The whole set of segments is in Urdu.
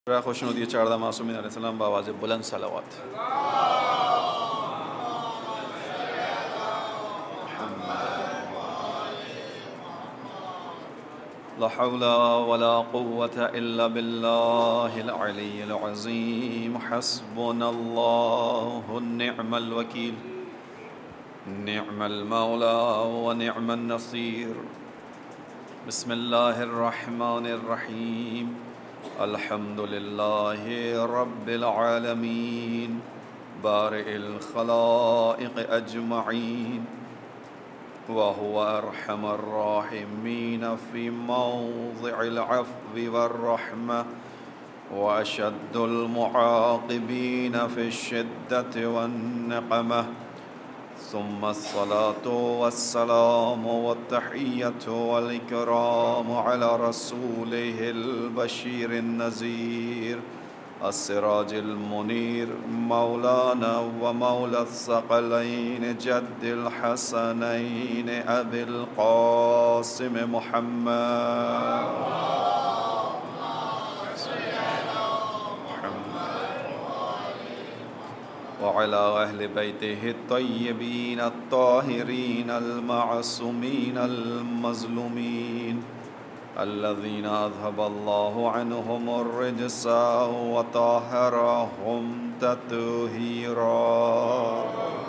خوشنودی چاردہ معصومین علیہ السلام بآواز بلند صلوات. لا حول ولا قوة إلا بالله العلي العظيم. حسبنا الله نعم الوكيل نعم المولى ونعم النصير. بسم الله الرحمن الرحيم. الحمد لله رب العالمين بارئ الخلائق أجمعين وهو أرحم الراحمين في موضع العفو والرحمة وأشد المعاقبين في الشدة والنقمة. ثم الصلاة والسلام والتحية والإكرام على رسوله البشير النذير السراج المنير مولانا ومولى الثقلين جد الحسنين أبي القاسم محمد وعلى أهل بيته الطيبين الطاهرين المعصومين المظلومين الذين أذهب الله عنهم الرجس وطهرهم تطهيرا.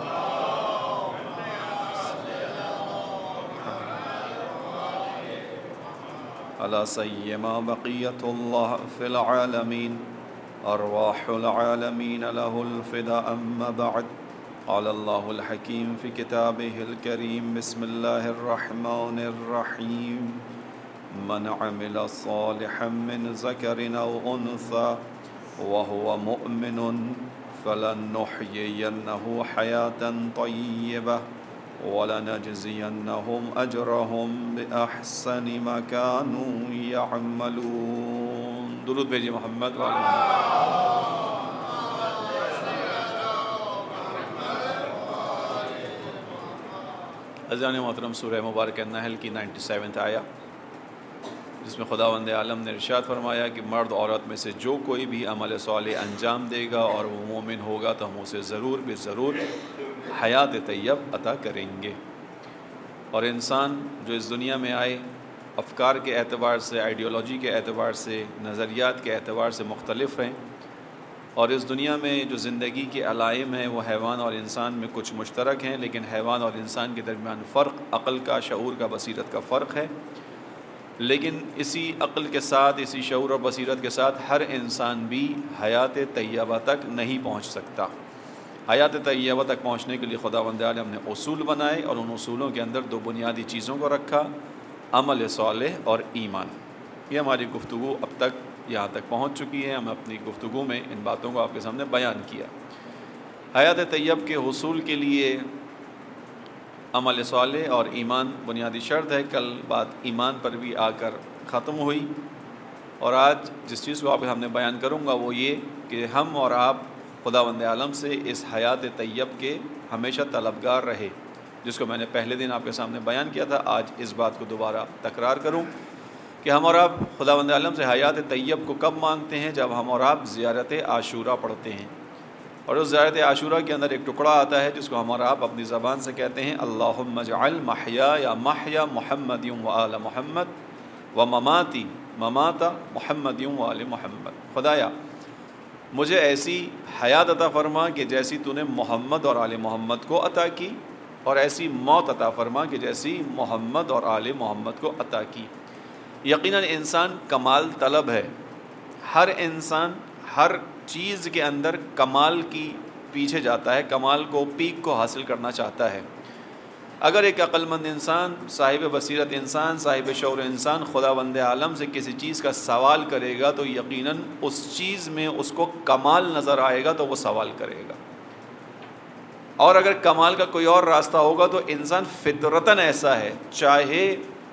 ألا سيما بقية الله في العالمين أرواح العالمين له الفداء. أما بعد، قال الله الحكيم في كتابه الكريم: بسم الله الرحمن الرحيم. من عمل صالحا من ذكر أو أنثى وهو مؤمن فلنحيينه حياة طيبة ولنجزينهم أجرهم بأحسن ما كانوا يعملون. درود بھیجیے محمد وعلی عزیزان محترم. سورہ مبارکہ نحل کی 97 آیا، جس میں خداوند عالم نے ارشاد فرمایا کہ مرد عورت میں سے جو کوئی بھی عمل صالح انجام دے گا اور وہ مومن ہوگا تو ہم اسے ضرور بے ضرور حیات طیب عطا کریں گے. اور انسان جو اس دنیا میں آئے افکار کے اعتبار سے، آئیڈیالوجی کے اعتبار سے، نظریات کے اعتبار سے مختلف ہیں، اور اس دنیا میں جو زندگی کے علائم ہیں وہ حیوان اور انسان میں کچھ مشترک ہیں، لیکن حیوان اور انسان کے درمیان فرق عقل کا، شعور کا، بصیرت کا فرق ہے. لیکن اسی عقل کے ساتھ، اسی شعور اور بصیرت کے ساتھ ہر انسان بھی حیات طیبہ تک نہیں پہنچ سکتا. حیات طیبہ تک پہنچنے کے لیے خداوند عالم نے اصول بنائے، اور ان اصولوں کے اندر دو بنیادی چیزوں کو رکھا: عمل صالح اور ایمان. یہ ہماری گفتگو اب تک یہاں تک پہنچ چکی ہے. ہم اپنی گفتگو میں ان باتوں کو آپ کے سامنے بیان کیا. حیات طیب کے حصول کے لیے عمل صالح اور ایمان بنیادی شرط ہے. کل بات ایمان پر بھی آ کر ختم ہوئی، اور آج جس چیز کو آپ کے سامنے بیان کروں گا وہ یہ کہ ہم اور آپ خداوند عالم سے اس حیات طیب کے ہمیشہ طلبگار رہے، جس کو میں نے پہلے دن آپ کے سامنے بیان کیا تھا. آج اس بات کو دوبارہ تکرار کروں کہ ہم اور آپ خداوند عالم سے حیات طیب کو کب مانگتے ہیں؟ جب ہم اور آپ زیارت عاشورہ پڑھتے ہیں. اور اس زیارت عاشورہ کے اندر ایک ٹکڑا آتا ہے جس کو ہم اور آپ اپنی زبان سے کہتے ہیں: اللہم اجعل محیا محیا محمد و آل محمد و مماتی ممات محمد و آل محمد. خدایا مجھے ایسی حیات عطا فرما کہ جیسی تو نے محمد اور آل محمد کو عطا کی، اور ایسی موت عطا فرما کہ جیسی محمد اور آل محمد کو عطا کی. یقیناً انسان کمال طلب ہے. ہر انسان ہر چیز کے اندر کمال کی پیچھے جاتا ہے، کمال کو، پیک کو حاصل کرنا چاہتا ہے. اگر ایک عقل مند انسان، صاحب بصیرت انسان، صاحب شعور انسان خداوند عالم سے کسی چیز کا سوال کرے گا تو یقیناً اس چیز میں اس کو کمال نظر آئے گا تو وہ سوال کرے گا. اور اگر کمال کا کوئی اور راستہ ہوگا تو انسان فطرتاً ایسا ہے، چاہے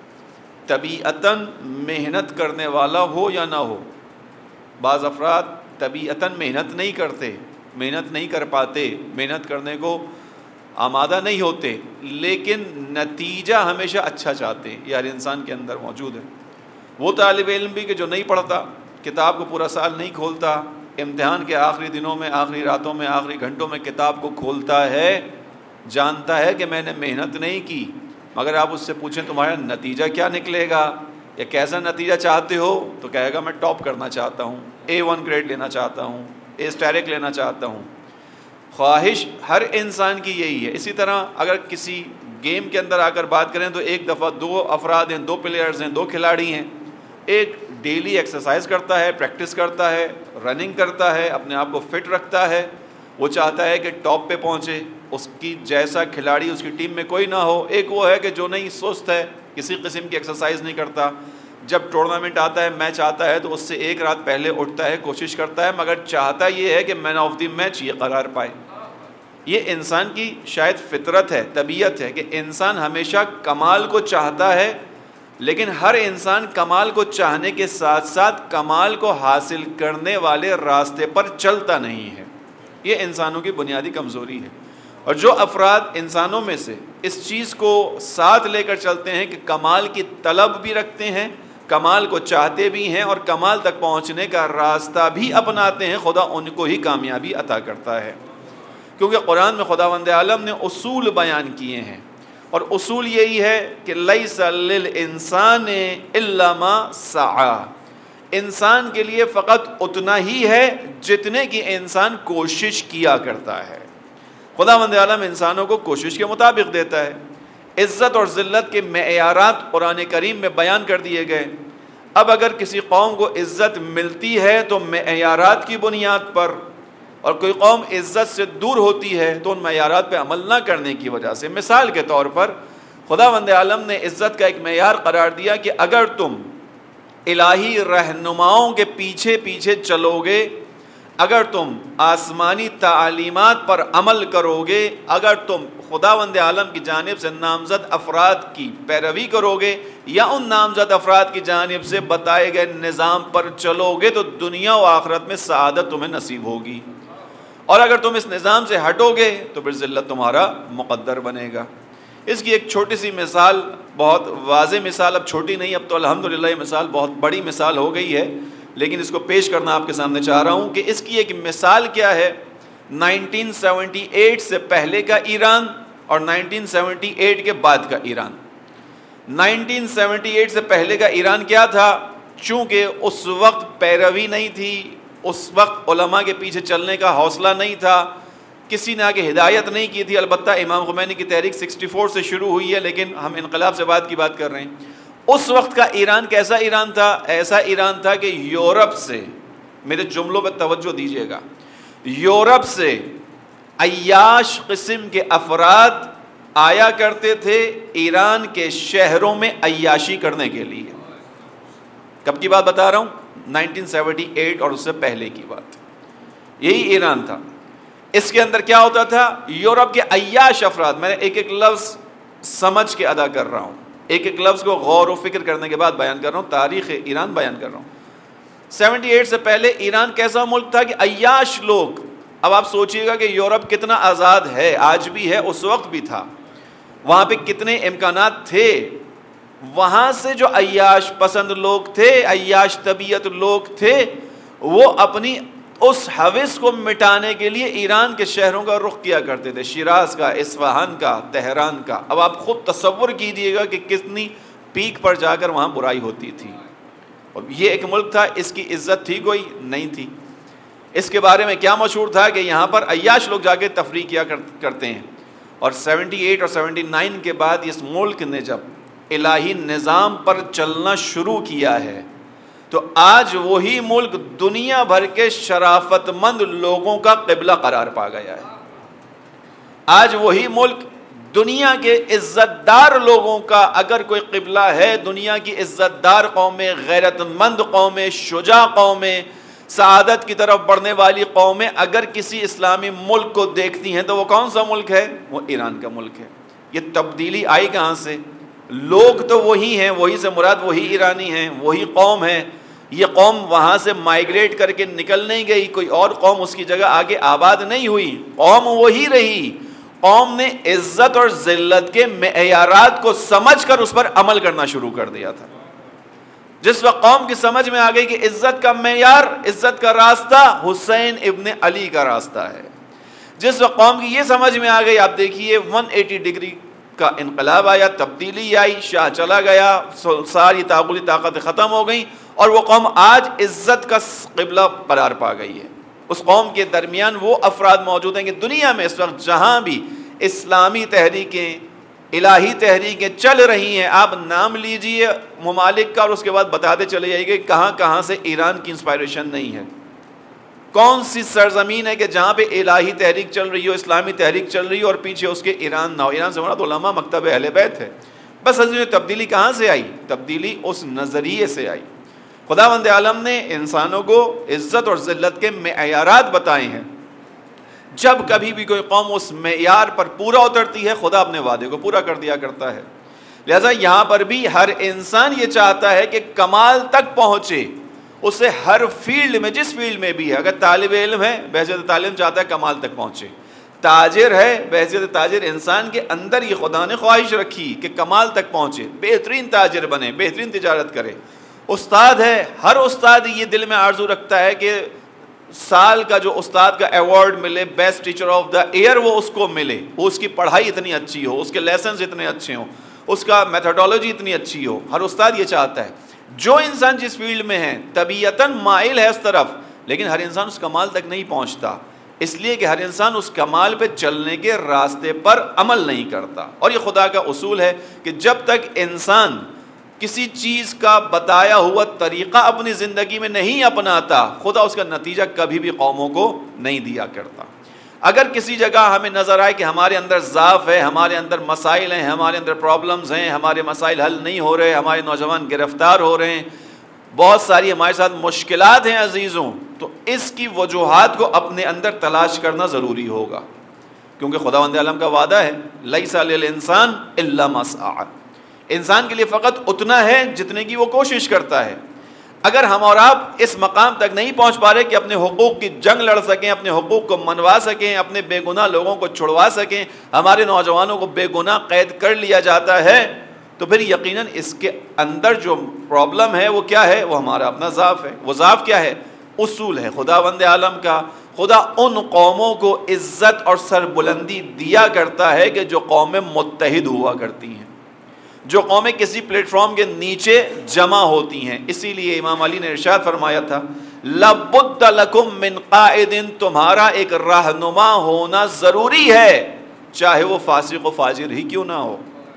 طبیعتاً محنت کرنے والا ہو یا نہ ہو. بعض افراد طبیعتاً محنت نہیں کرتے، محنت نہیں کر پاتے، محنت کرنے کو آمادہ نہیں ہوتے، لیکن نتیجہ ہمیشہ اچھا چاہتے ہیں. یہ ہر انسان کے اندر موجود ہے. وہ طالب علم بھی کہ جو نہیں پڑھتا کتاب کو پورا سال نہیں کھولتا، امتحان کے آخری دنوں میں، آخری راتوں میں، آخری گھنٹوں میں کتاب کو کھولتا ہے، جانتا ہے کہ میں نے محنت نہیں کی، مگر آپ اس سے پوچھیں تمہارا نتیجہ کیا نکلے گا یا کیسا نتیجہ چاہتے ہو، تو کہے گا میں ٹاپ کرنا چاہتا ہوں، A1 گریڈ لینا چاہتا ہوں، A* لینا چاہتا ہوں۔ خواہش ہر انسان کی یہی ہے۔ اسی طرح اگر کسی گیم کے اندر آ کر بات کریں تو ایک دفعہ 2 افراد ہیں، 2 پلیئرز ہیں، 2 کھلاڑی ہیں۔ ایک ڈیلی ایکسرسائز کرتا ہے، پریکٹس کرتا ہے، رننگ کرتا ہے، اپنے آپ کو فٹ رکھتا ہے، وہ چاہتا ہے کہ ٹاپ پہ پہنچے، اس کی جیسا کھلاڑی اس کی ٹیم میں کوئی نہ ہو۔ ایک وہ ہے کہ جو نہیں، سست ہے، کسی قسم کی ایکسرسائز نہیں کرتا، جب ٹورنامنٹ آتا ہے، میچ آتا ہے تو اس سے ایک رات پہلے اٹھتا ہے، کوشش کرتا ہے، مگر چاہتا یہ ہے کہ مین آف دی میچ یہ قرار پائے۔ یہ انسان کی شاید فطرت ہے، طبیعت ہے کہ انسان ہمیشہ کمال کو چاہتا ہے، لیکن ہر انسان کمال کو چاہنے کے ساتھ ساتھ کمال کو حاصل کرنے والے راستے پر چلتا نہیں ہے۔ یہ انسانوں کی بنیادی کمزوری ہے، اور جو افراد انسانوں میں سے اس چیز کو ساتھ لے کر چلتے ہیں کہ کمال کی طلب بھی رکھتے ہیں، کمال کو چاہتے بھی ہیں اور کمال تک پہنچنے کا راستہ بھی اپناتے ہیں، خدا ان کو ہی کامیابی عطا کرتا ہے۔ کیونکہ قرآن میں خداوند عالم نے اصول بیان کیے ہیں، اور اصول یہی ہے کہ لیس للانسان الا ما سعی، انسان کے لیے فقط اتنا ہی ہے جتنے کی انسان کوشش کیا کرتا ہے۔ خداوند عالم انسانوں کو کوشش کے مطابق دیتا ہے۔ عزت اور ذلت کے معیارات قرآن کریم میں بیان کر دیے گئے۔ اب اگر کسی قوم کو عزت ملتی ہے تو معیارات کی بنیاد پر، اور کوئی قوم عزت سے دور ہوتی ہے تو ان معیارات پہ عمل نہ کرنے کی وجہ سے۔ مثال کے طور پر خداوند عالم نے عزت کا ایک معیار قرار دیا کہ اگر تم الہی رہنماؤں کے پیچھے پیچھے چلو گے، اگر تم آسمانی تعلیمات پر عمل کرو گے، اگر تم خداوند عالم کی جانب سے نامزد افراد کی پیروی کرو گے یا ان نامزد افراد کی جانب سے بتائے گئے نظام پر چلو گے، تو دنیا و آخرت میں سعادت تمہیں نصیب ہوگی، اور اگر تم اس نظام سے ہٹو گے تو پھر ذلت تمہارا مقدر بنے گا۔ اس کی ایک چھوٹی سی مثال، بہت واضح مثال، اب چھوٹی نہیں، اب تو الحمدللہ یہ مثال بہت بڑی مثال ہو گئی ہے، لیکن اس کو پیش کرنا آپ کے سامنے چاہ رہا ہوں کہ اس کی ایک مثال کیا ہے۔ 1978 سے پہلے کا ایران اور 1978 کے بعد کا ایران۔ 1978 سے پہلے کا ایران کیا تھا؟ چونکہ اس وقت پیروی نہیں تھی، اس وقت علماء کے پیچھے چلنے کا حوصلہ نہیں تھا، کسی نے آگے ہدایت نہیں کی تھی۔ البتہ امام خمینی کی تحریک 64 سے شروع ہوئی ہے، لیکن ہم انقلاب سے بعد کی بات کر رہے ہیں۔ اس وقت کا ایران کیسا ایران تھا؟ ایسا ایران تھا کہ یورپ سے، میرے جملوں پہ توجہ دیجیے گا، یورپ سے عیاش قسم کے افراد آیا کرتے تھے ایران کے شہروں میں عیاشی کرنے کے لیے۔ کب کی بات بتا رہا ہوں؟ 1978 اور اس سے پہلے کی بات۔ یہی ایران تھا۔ اس کے اندر کیا ہوتا تھا؟ یورپ کے عیاش افراد، میں نے ایک ایک لفظ سمجھ کے ادا کر رہا ہوں، ایک ایک لفظ کو غور و فکر کرنے کے بعد بیان کر رہا ہوں، تاریخ ایران بیان کر رہا ہوں۔ 78 سے پہلے ایران کیسا ملک تھا کہ عیاش لوگ، اب آپ سوچئے گا کہ یورپ کتنا آزاد ہے، آج بھی ہے، اس وقت بھی تھا، وہاں پہ کتنے امکانات تھے۔ وہاں سے جو عیاش پسند لوگ تھے، عیاش طبیعت لوگ تھے، وہ اپنی اس ہوس کو مٹانے کے لیے ایران کے شہروں کا رخ کیا کرتے تھے، شیراز کا، اصفہان کا، تہران کا۔ اب آپ خود تصور کیجئے گا کہ کتنی پیک پر جا کر وہاں برائی ہوتی تھی۔ اور یہ ایک ملک تھا، اس کی عزت تھی کوئی؟ نہیں تھی۔ اس کے بارے میں کیا مشہور تھا کہ یہاں پر عیاش لوگ جا کے تفریح کیا کرتے ہیں۔ اور 78 اور 79 کے بعد اس ملک نے جب الہی نظام پر چلنا شروع کیا ہے تو آج وہی ملک دنیا بھر کے شرافت مند لوگوں کا قبلہ قرار پا گیا ہے۔ آج وہی ملک دنیا کے عزت دار لوگوں کا اگر کوئی قبلہ ہے، دنیا کی عزت دار قومیں، غیرت مند قومیں، شجاع قومیں، سعادت کی طرف بڑھنے والی قومیں اگر کسی اسلامی ملک کو دیکھتی ہیں تو وہ کون سا ملک ہے؟ وہ ایران کا ملک ہے۔ یہ تبدیلی آئی کہاں سے؟ لوگ تو وہی ہیں، وہی سے مراد وہی ایرانی ہیں، وہی قوم ہے۔ یہ قوم وہاں سے مائیگریٹ کر کے نکل نہیں گئی، کوئی اور قوم اس کی جگہ آگے آباد نہیں ہوئی، قوم وہی رہی۔ قوم نے عزت اور ذلت کے معیارات کو سمجھ کر اس پر عمل کرنا شروع کر دیا تھا۔ جس وقت قوم کی سمجھ میں آ گئی کہ عزت کا معیار، عزت کا راستہ حسین ابن علی کا راستہ ہے، جس وقت قوم کی یہ سمجھ میں آ گئی، آپ دیکھیے 180 ڈگری کا انقلاب آیا، تبدیلی آئی، شاہ چلا گیا، ساری تعقلی طاقتیں ختم ہو گئیں، اور وہ قوم آج عزت کا قبلہ قرار پا گئی ہے۔ اس قوم کے درمیان وہ افراد موجود ہیں کہ دنیا میں اس وقت جہاں بھی اسلامی تحریکیں، الہی تحریکیں چل رہی ہیں، آپ نام لیجئے ممالک کا اور اس کے بعد بتاتے چلے جائیے کہ کہاں کہاں سے ایران کی انسپائریشن نہیں ہے، کون سی سرزمین ہے کہ جہاں پہ الہی تحریک چل رہی ہو، اسلامی تحریک چل رہی ہو اور پیچھے اس کے ایران نہ ہو۔ ایران سے مراد علماء مکتب اہل بیت ہے۔ بس حضرت تبدیلی کہاں سے آئی؟ تبدیلی اس نظریے سے آئی۔ خداوند عالم نے انسانوں کو عزت اور ذلت کے معیارات بتائے ہیں، جب کبھی بھی کوئی قوم اس معیار پر پورا اترتی ہے، خدا اپنے وعدے کو پورا کر دیا کرتا ہے۔ لہذا یہاں پر بھی ہر انسان یہ چاہتا ہے کہ کمال تک پہنچے، اسے ہر فیلڈ میں، جس فیلڈ میں بھی ہے، اگر طالب علم ہے بحیثیت تعلیم چاہتا ہے کمال تک پہنچے، تاجر ہے بحیثیت تاجر، انسان کے اندر یہ خدا نے خواہش رکھی کہ کمال تک پہنچے، بہترین تاجر بنے، بہترین تجارت کرے۔ استاد ہے، ہر استاد یہ دل میں آرزو رکھتا ہے کہ سال کا جو استاد کا ایوارڈ ملے، best teacher of the year, وہ اس کو ملے، وہ اس کی پڑھائی اتنی اچھی ہو، اس کے لیسنز اتنے اچھے ہوں، اس کا میتھڈولوجی اتنی اچھی ہو، ہر استاد یہ چاہتا ہے۔ جو انسان جس فیلڈ میں ہے طبیعتاً مائل ہے اس طرف، لیکن ہر انسان اس کمال تک نہیں پہنچتا، اس لیے کہ ہر انسان اس کمال پہ چلنے کے راستے پر عمل نہیں کرتا۔ اور یہ خدا کا اصول ہے کہ جب تک انسان کسی چیز کا بتایا ہوا طریقہ اپنی زندگی میں نہیں اپناتا، خدا اس کا نتیجہ کبھی بھی قوموں کو نہیں دیا کرتا۔ اگر کسی جگہ ہمیں نظر آئے کہ ہمارے اندر ضعف ہے، ہمارے اندر مسائل ہیں، ہمارے اندر پرابلمز ہیں، ہمارے مسائل حل نہیں ہو رہے، ہمارے نوجوان گرفتار ہو رہے ہیں، بہت ساری ہمارے ساتھ مشکلات ہیں عزیزوں، تو اس کی وجوہات کو اپنے اندر تلاش کرنا ضروری ہوگا، کیونکہ خداوند عالم کا وعدہ ہے لیس للانسان الا ما سعى، انسان کے لیے فقط اتنا ہے جتنے کی وہ کوشش کرتا ہے۔ اگر ہم اور آپ اس مقام تک نہیں پہنچ پا رہے کہ اپنے حقوق کی جنگ لڑ سکیں، اپنے حقوق کو منوا سکیں، اپنے بے گناہ لوگوں کو چھڑوا سکیں، ہمارے نوجوانوں کو بے گناہ قید کر لیا جاتا ہے، تو پھر یقیناً اس کے اندر جو پرابلم ہے وہ کیا ہے؟ وہ ہمارا اپنا ضعف ہے۔ وہ ضعف کیا ہے؟ اصول ہے خداوند عالم کا۔ خدا ان قوموں کو عزت اور سربلندی دیا کرتا ہے کہ جو قومیں متحد ہوا کرتی ہیں، جو قومیں کسی پلیٹ فارم کے نیچے جمع ہوتی ہیں۔ اسی لیے امام علی نے ارشاد فرمایا تھا لَبُدَّ لَكُم مِّن قَائِدٍ، تمہارا ایک رہنما ہونا ضروری ہے، چاہے وہ فاسق و فاجر ہی کیوں نہ ہو۔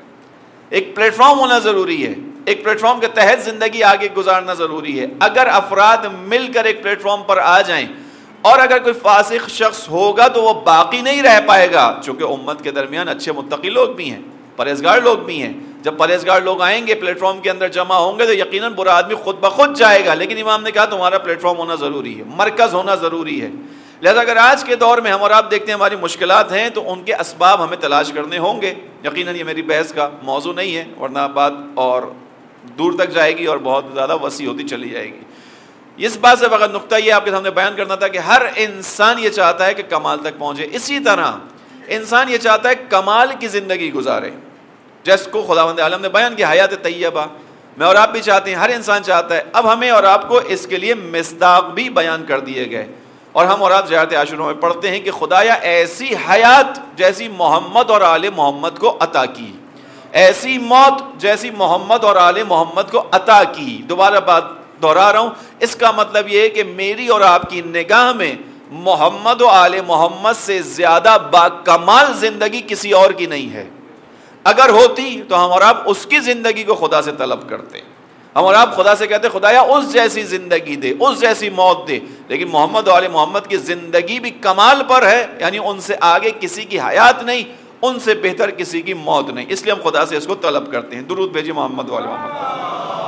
ایک پلیٹ فارم ہونا ضروری ہے، ایک پلیٹ فارم کے تحت زندگی آگے گزارنا ضروری ہے۔ اگر افراد مل کر ایک پلیٹ فارم پر آ جائیں اور اگر کوئی فاسق شخص ہوگا تو وہ باقی نہیں رہ پائے گا، چونکہ امت کے درمیان اچھے متقی لوگ بھی ہیں، پرہیزگار لوگ بھی ہیں۔ جب پرہیزگار لوگ آئیں گے، پلیٹ فارم کے اندر جمع ہوں گے، تو یقیناً برا آدمی خود بخود جائے گا، لیکن امام نے کہا تمہارا پلیٹ فارم ہونا ضروری ہے، مرکز ہونا ضروری ہے۔ لہذا اگر آج کے دور میں ہم اور آپ دیکھتے ہیں ہماری مشکلات ہیں تو ان کے اسباب ہمیں تلاش کرنے ہوں گے۔ یقیناً یہ میری بحث کا موضوع نہیں ہے، ورنہ بات اور دور تک جائے گی اور بہت زیادہ وسیع ہوتی چلی جائے گی۔ اس بات سے فقط نقطہ یہ آپ کے سامنے بیان کرنا تھا کہ ہر انسان یہ چاہتا ہے کہ کمال تک پہنچے، اسی طرح انسان یہ چاہتا ہے کمال کی زندگی گزارے، جس کو خداوند عالم نے بیان کیا حیات طیبہ۔ میں اور آپ بھی چاہتے ہیں، ہر انسان چاہتا ہے۔ اب ہمیں اور آپ کو اس کے لیے مصداق بھی بیان کر دیے گئے، اور ہم اور آپ زیارت عاشورہ میں پڑھتے ہیں کہ خدایا ایسی حیات جیسی محمد اور آل محمد کو عطا کی، ایسی موت جیسی محمد اور آل محمد کو عطا کی۔ دوبارہ بات دہرا رہا ہوں، اس کا مطلب یہ ہے کہ میری اور آپ کی نگاہ میں محمد و آل محمد سے زیادہ باکمال زندگی کسی اور کی نہیں ہے۔ اگر ہوتی تو ہم اور آپ اس کی زندگی کو خدا سے طلب کرتے، ہم اور آپ خدا سے کہتے خدایا اس جیسی زندگی دے، اس جیسی موت دے، لیکن محمد و آل محمد کی زندگی بھی کمال پر ہے، یعنی ان سے آگے کسی کی حیات نہیں، ان سے بہتر کسی کی موت نہیں، اس لیے ہم خدا سے اس کو طلب کرتے ہیں۔ درود بھیجیے محمد و آل محمد۔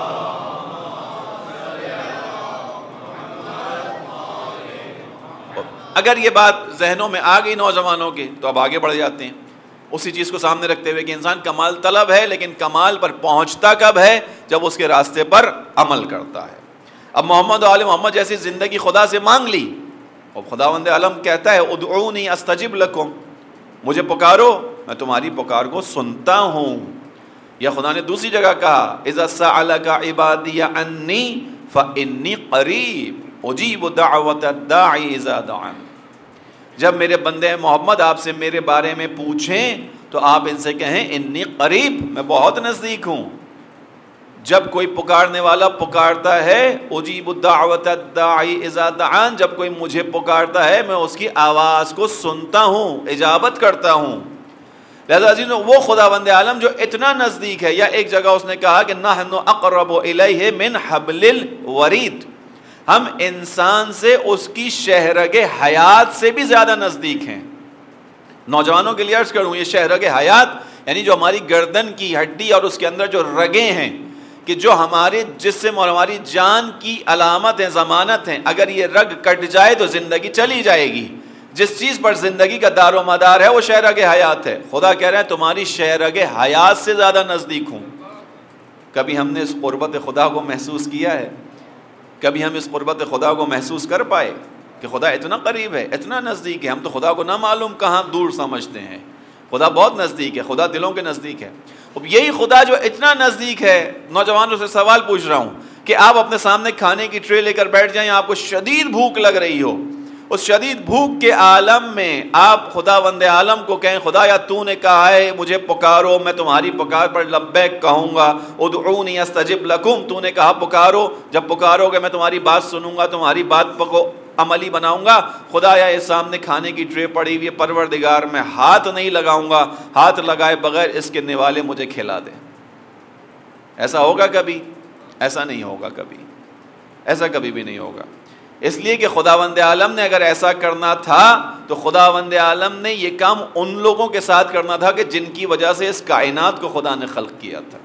اگر یہ بات ذہنوں میں آ گئی نوجوانوں کے تو اب آگے بڑھ جاتے ہیں، اسی چیز کو سامنے رکھتے ہوئے کہ انسان کمال طلب ہے، لیکن کمال پر پہنچتا کب ہے؟ جب اس کے راستے پر عمل کرتا ہے۔ اب محمد و آل محمد جیسی زندگی خدا سے مانگ لی، اور خداوند عالم کہتا ہے ادعونی استجب لکم، مجھے پکارو میں تمہاری پکار کو سنتا ہوں۔ یا خدا نے دوسری جگہ کہا اذا سألک عبادی عنی فإنی قریب اجیب دعوت الداعی اذا دعان، جب میرے بندے محمد آپ سے میرے بارے میں پوچھیں تو آپ ان سے کہیں انی قریب، میں بہت نزدیک ہوں، جب کوئی پکارنے والا پکارتا ہے اجیب الدعوت الداعی اذا دعان، جب کوئی مجھے پکارتا ہے میں اس کی آواز کو سنتا ہوں، اجابت کرتا ہوں۔ لہذا عزیزو وہ خداوند عالم جو اتنا نزدیک ہے، یا ایک جگہ اس نے کہا کہ نحن اقرب الیہ من حبل الورید، ہم انسان سے اس کی شہرگ حیات سے بھی زیادہ نزدیک ہیں۔ نوجوانوں کے لیے عرض کروں، یہ شہرگ حیات یعنی جو ہماری گردن کی ہڈی اور اس کے اندر جو رگیں ہیں، کہ جو ہمارے جسم اور ہماری جان کی علامت ہیں، ضمانت ہیں، اگر یہ رگ کٹ جائے تو زندگی چلی جائے گی۔ جس چیز پر زندگی کا دار و مدار ہے وہ شہرگ حیات ہے۔ خدا کہہ رہے ہیں تمہاری شہرگ حیات سے زیادہ نزدیک ہوں۔ کبھی ہم نے اس قربت خدا کو محسوس کیا ہے؟ کبھی ہم اس قربت خدا کو محسوس کر پائے کہ خدا اتنا قریب ہے، اتنا نزدیک ہے؟ ہم تو خدا کو نہ معلوم کہاں دور سمجھتے ہیں، خدا بہت نزدیک ہے، خدا دلوں کے نزدیک ہے۔ اب یہی خدا جو اتنا نزدیک ہے، نوجوانوں سے سوال پوچھ رہا ہوں کہ آپ اپنے سامنے کھانے کی ٹرے لے کر بیٹھ جائیں، آپ کو شدید بھوک لگ رہی ہو، اس شدید بھوک کے عالم میں آپ خداوند عالم کو کہیں خدا یا تو نے کہا ہے مجھے پکارو، میں تمہاری پکار پر لبیک کہوں گا، ادعونی استجب لکم، تو نے کہا پکارو، جب پکارو گے میں تمہاری بات سنوں گا، تمہاری بات کو عملی بناؤں گا۔ خدا یا اس سامنے کھانے کی ٹرے پڑی ہوئی ہے، پروردگار میں ہاتھ نہیں لگاؤں گا، ہاتھ لگائے بغیر اس کے نوالے مجھے کھلا دے۔ ایسا ہوگا کبھی؟ ایسا نہیں ہوگا کبھی، ایسا کبھی بھی نہیں ہوگا۔ اس لیے کہ خداوند عالم نے اگر ایسا کرنا تھا تو خداوند عالم نے یہ کام ان لوگوں کے ساتھ کرنا تھا کہ جن کی وجہ سے اس کائنات کو خدا نے خلق کیا تھا۔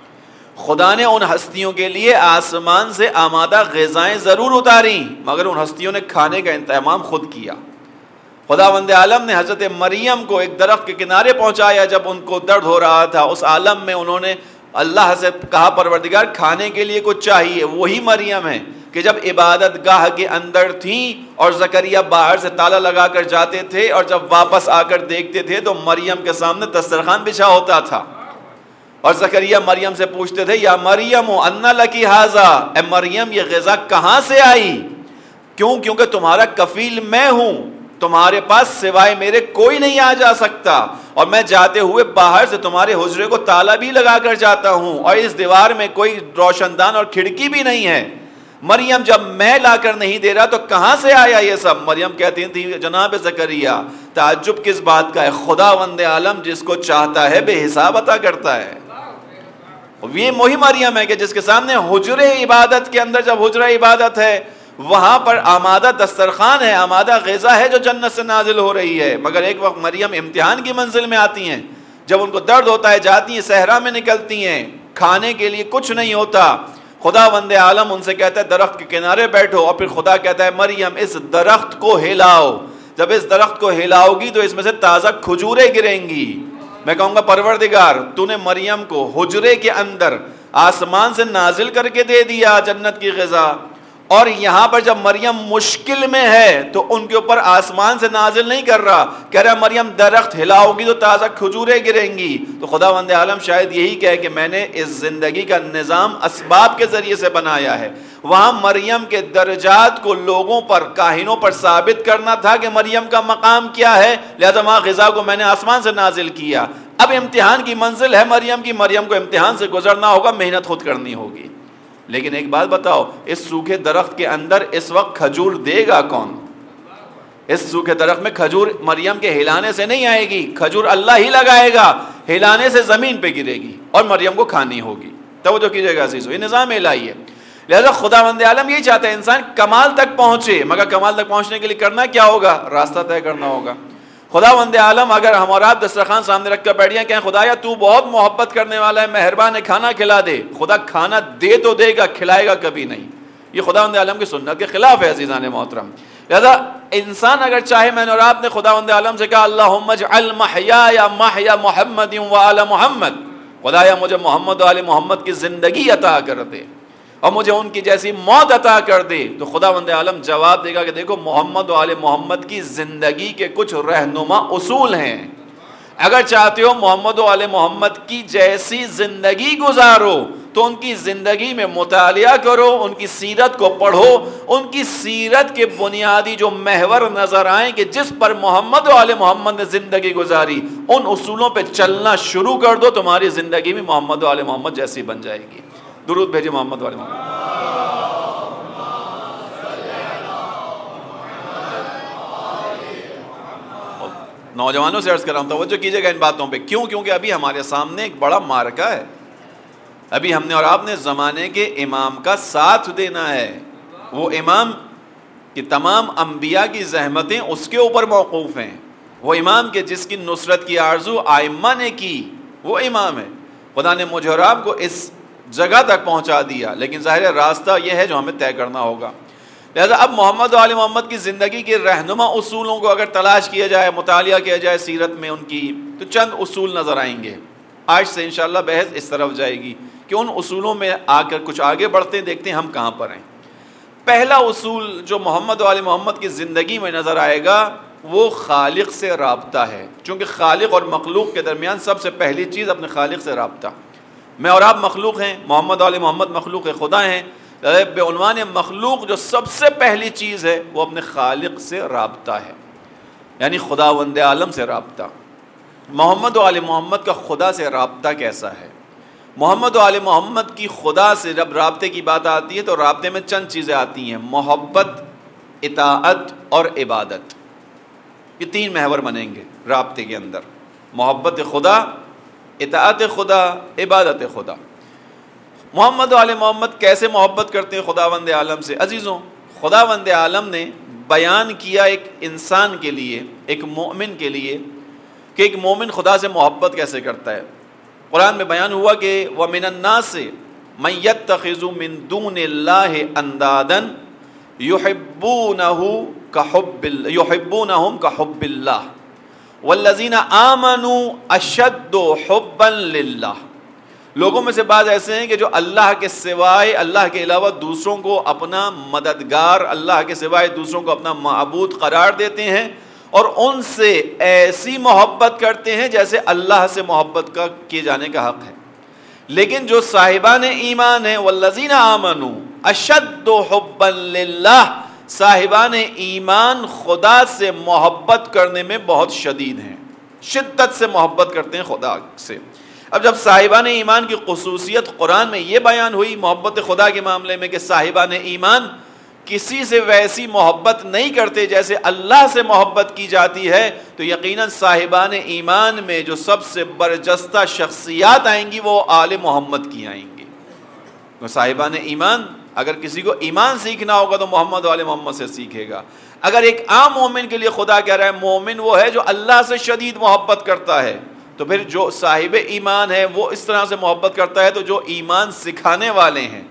خدا نے ان ہستیوں کے لیے آسمان سے آمادہ غذائیں ضرور اتاری، مگر ان ہستیوں نے کھانے کا انتظام خود کیا۔ خداوند عالم نے حضرت مریم کو ایک درخت کے کنارے پہنچایا جب ان کو درد ہو رہا تھا، اس عالم میں انہوں نے اللہ سے کہا پروردگار کھانے کے لیے کچھ چاہیے۔ وہی مریم ہے کہ جب عبادت گاہ کے اندر تھیں اور زکریا باہر سے تالا لگا کر جاتے تھے اور جب واپس آ کر دیکھتے تھے تو مریم کے سامنے دسترخوان بچھا ہوتا تھا، اور زکریا مریم سے پوچھتے تھے یا مریم انا لکی ھذا، اے مریم یہ غذا کہاں سے آئی؟ کیوں؟ کیونکہ تمہارا کفیل میں ہوں، تمہارے پاس سوائے میرے کوئی نہیں آ جا سکتا، اور میں جاتے ہوئے باہر سے تمہارے حجرے کو تالا بھی لگا کر جاتا ہوں، اور اس دیوار میں کوئی روشن دان اور کھڑکی بھی نہیں ہے۔ مریم جب میں لا کر نہیں دے رہا تو کہاں سے آیا یہ سب؟ مریم کہتی تھی جناب زکریا تعجب کس بات کا ہے، خداوند عالم جس کو چاہتا ہے بے حساب عطا کرتا ہے۔ یہ وہی مریم ہے کہ جس کے سامنے حجرے عبادت کے اندر، جب حجرہ عبادت ہے وہاں پر آمادہ دسترخوان ہے، آمادہ غذا ہے جو جنت سے نازل ہو رہی ہے، مگر ایک وقت مریم امتحان کی منزل میں آتی ہیں، جب ان کو درد ہوتا ہے جاتی ہیں صحرا میں نکلتی ہیں، کھانے کے لیے کچھ نہیں ہوتا۔ خداوند عالم ان سے کہتا ہے درخت کے کنارے بیٹھو، اور پھر خدا کہتا ہے مریم اس درخت کو ہلاؤ، جب اس درخت کو ہلاؤ گی تو اس میں سے تازہ کھجوریں گریں گی۔ میں کہوں گا پروردگار تو نے مریم کو حجرے کے اندر آسمان سے نازل کر کے دے دیا جنت کی غذا، اور یہاں پر جب مریم مشکل میں ہے تو ان کے اوپر آسمان سے نازل نہیں کر رہا، کہہ رہا مریم درخت ہلاؤ گی تو تازہ کھجوریں گریں گی۔ تو خداوند عالم شاید یہی کہے کہ میں نے اس زندگی کا نظام اسباب کے ذریعے سے بنایا ہے، وہاں مریم کے درجات کو لوگوں پر، کاہنوں پر ثابت کرنا تھا کہ مریم کا مقام کیا ہے، لہذا وہاں غذا کو میں نے آسمان سے نازل کیا۔ اب امتحان کی منزل ہے مریم کی، مریم کو امتحان سے گزرنا ہوگا، محنت خود کرنی ہوگی۔ لیکن ایک بات بتاؤ، اس سوکھے درخت کے اندر اس وقت کھجور دے گا کون؟ اس سوکھے درخت میں کھجور مریم کے ہلانے سے نہیں آئے گی، کھجور اللہ ہی لگائے گا، ہلانے سے زمین پہ گرے گی اور مریم کو کھانی ہوگی۔ توجہ کیجئے گا عزیزو، یہ نظام الہی ہے۔ لہذا خداوند عالم یہی چاہتا ہے انسان کمال تک پہنچے، مگر کمال تک پہنچنے کے لیے کرنا کیا ہوگا؟ راستہ طے کرنا ہوگا۔ خداوند عالم اگر ہم اور آپ دسترخوان سامنے رکھ کر بیٹھ جائیں کہیں خدایا تو بہت محبت کرنے والا ہے، مہربان ہے کھانا کھلا دے، خدا کھانا دے تو دے گا، کھلائے گا کبھی نہیں۔ یہ خداوند عالم کی سنت کے خلاف ہے عزیزان محترم۔ لہذا انسان اگر چاہے، میں نے اور آپ نے خداوند عالم سے کہا اللہم اجعل محیای محیا محمد وآل محمد، خدایا مجھے محمد و آل محمد کی زندگی عطا کر دے اور مجھے ان کی جیسی موت عطا کر دے، تو خداوند عالم جواب دے گا کہ دیکھو محمد و آل محمد کی زندگی کے کچھ رہنما اصول ہیں، اگر چاہتے ہو محمد و آل محمد کی جیسی زندگی گزارو تو ان کی زندگی میں مطالعہ کرو، ان کی سیرت کو پڑھو، ان کی سیرت کے بنیادی جو محور نظر آئیں کہ جس پر محمد و آل محمد نے زندگی گزاری، ان اصولوں پہ چلنا شروع کر دو، تمہاری زندگی بھی محمد و آل محمد جیسی بن جائے گی۔ درود بھیجے محمد و آل محمد۔ نوجوانوں سے عرض کر رہا ہوں، توجہ کیجیے گا ان باتوں پہ، کیوں؟ کیونکہ ابھی ہمارے سامنے ایک بڑا معرکہ ہے، ابھی ہم نے اور آپ نے زمانے کے امام کا ساتھ دینا ہے۔ وہ امام کہ تمام انبیاء کی زحمتیں اس کے اوپر موقوف ہیں، وہ امام کہ جس کی نصرت کی آرزو آئمہ نے کی، وہ امام ہے۔ خدا نے مجھے اور آپ کو اس جگہ تک پہنچا دیا، لیکن ظاہر راستہ یہ ہے جو ہمیں طے کرنا ہوگا۔ لہذا اب محمد و آل محمد کی زندگی کے رہنما اصولوں کو اگر تلاش کیا جائے، مطالعہ کیا جائے سیرت میں ان کی، تو چند اصول نظر آئیں گے۔ آج سے انشاءاللہ بحث اس طرف جائے گی کہ ان اصولوں میں آ کر کچھ آگے بڑھتے ہیں، دیکھتے ہیں ہم کہاں پر ہیں۔ پہلا اصول جو محمد و آل محمد کی زندگی میں نظر آئے گا وہ خالق سے رابطہ ہے، چونکہ خالق اور مخلوق کے درمیان سب سے پہلی چیز اپنے خالق سے رابطہ۔ میں اور آپ مخلوق ہیں، محمد و آل محمد مخلوق خدا ہیں، بعنوان مخلوق جو سب سے پہلی چیز ہے وہ اپنے خالق سے رابطہ ہے، یعنی خداوند عالم سے رابطہ۔ محمد و آل محمد کا خدا سے رابطہ کیسا ہے؟ محمد و آل محمد کی خدا سے جب رابطے کی بات آتی ہے تو رابطے میں چند چیزیں آتی ہیں، محبت، اطاعت اور عبادت۔ یہ تین محور بنیں گے رابطے کے اندر، محبت خدا، اطاعت خدا، عبادت خدا۔ محمد و آل محمد کیسے محبت کرتے ہیں خداوند عالم سے؟ عزیزوں، خداوند عالم نے بیان کیا ایک انسان کے لیے، ایک مومن کے لیے، کہ ایک مومن خدا سے محبت کیسے کرتا ہے۔ قرآن میں بیان ہوا کہ وَمِنَ النَّاسِ مَن يَتَّخِذُ مِن دُونِ اللَّهِ أَندَادًا يُحِبُّونَهُمْ كَحُبِّ اللَّهِ وَالَّذِينَ آمَنُوا أَشَدُّ حُبًّا لِلَّهِ۔ لوگوں میں سے بعض ایسے ہیں کہ جو اللہ کے سوائے، اللہ کے علاوہ دوسروں کو اپنا مددگار، اللہ کے سوائے دوسروں کو اپنا معبود قرار دیتے ہیں اور ان سے ایسی محبت کرتے ہیں جیسے اللہ سے محبت کا کیے جانے کا حق ہے۔ لیکن جو صاحبان ایمان ہیں، والذین آمنوا اشد حبا للہ، صاحبان ایمان خدا سے محبت کرنے میں بہت شدید ہیں، شدت سے محبت کرتے ہیں خدا سے۔ اب جب صاحبان ایمان کی خصوصیت قرآن میں یہ بیان ہوئی محبت خدا کے معاملے میں کہ صاحبان ایمان کسی سے ویسی محبت نہیں کرتے جیسے اللہ سے محبت کی جاتی ہے، تو یقیناً صاحبان ایمان میں جو سب سے برجستہ شخصیات آئیں گی وہ آل محمد کی آئیں گی۔ تو صاحبان ایمان، اگر کسی کو ایمان سیکھنا ہوگا تو محمد و آل محمد سے سیکھے گا۔ اگر ایک عام مومن کے لیے خدا کہہ رہا ہے مومن وہ ہے جو اللہ سے شدید محبت کرتا ہے، تو پھر جو صاحب ایمان ہے وہ اس طرح سے محبت کرتا ہے، تو جو ایمان سکھانے والے ہیں،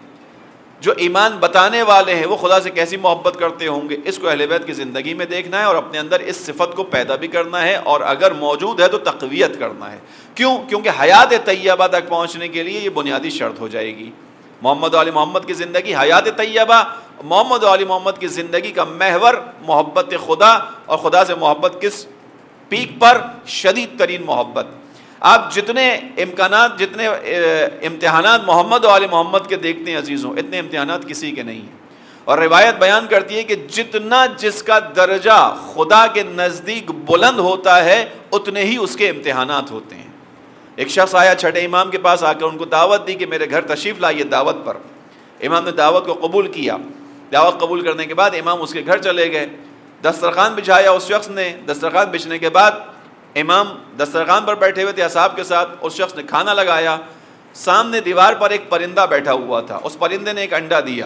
جو ایمان بتانے والے ہیں، وہ خدا سے کیسی محبت کرتے ہوں گے؟ اس کو اہل بیت کی زندگی میں دیکھنا ہے اور اپنے اندر اس صفت کو پیدا بھی کرنا ہے، اور اگر موجود ہے تو تقویت کرنا ہے۔ کیوں؟ کیونکہ حیات طیبہ تک پہنچنے کے لیے یہ بنیادی شرط ہو جائے گی۔ محمد و آل محمد کی زندگی حیات طیبہ، محمد و آل محمد کی زندگی کا محور محبت خدا، اور خدا سے محبت کس پیک پر؟ شدید ترین محبت۔ آپ جتنے امکانات، جتنے امتحانات محمد و آل محمد کے دیکھتے ہیں عزیزوں، اتنے امتحانات کسی کے نہیں ہیں۔ اور روایت بیان کرتی ہے کہ جتنا جس کا درجہ خدا کے نزدیک بلند ہوتا ہے اتنے ہی اس کے امتحانات ہوتے ہیں۔ ایک شخص آیا چھٹے امام کے پاس، آ کر ان کو دعوت دی کہ میرے گھر تشریف لائیے دعوت پر۔ امام نے دعوت کو قبول کیا۔ دعوت قبول کرنے کے بعد امام اس کے گھر چلے گئے، دسترخوان بچھایا اس شخص نے۔ دسترخوان بچھنے کے بعد امام دسترخوان پر بیٹھے ہوئے تھے اصحاب کے ساتھ، اس شخص نے کھانا لگایا۔ سامنے دیوار پر ایک پرندہ بیٹھا ہوا تھا، اس پرندے نے ایک انڈا دیا۔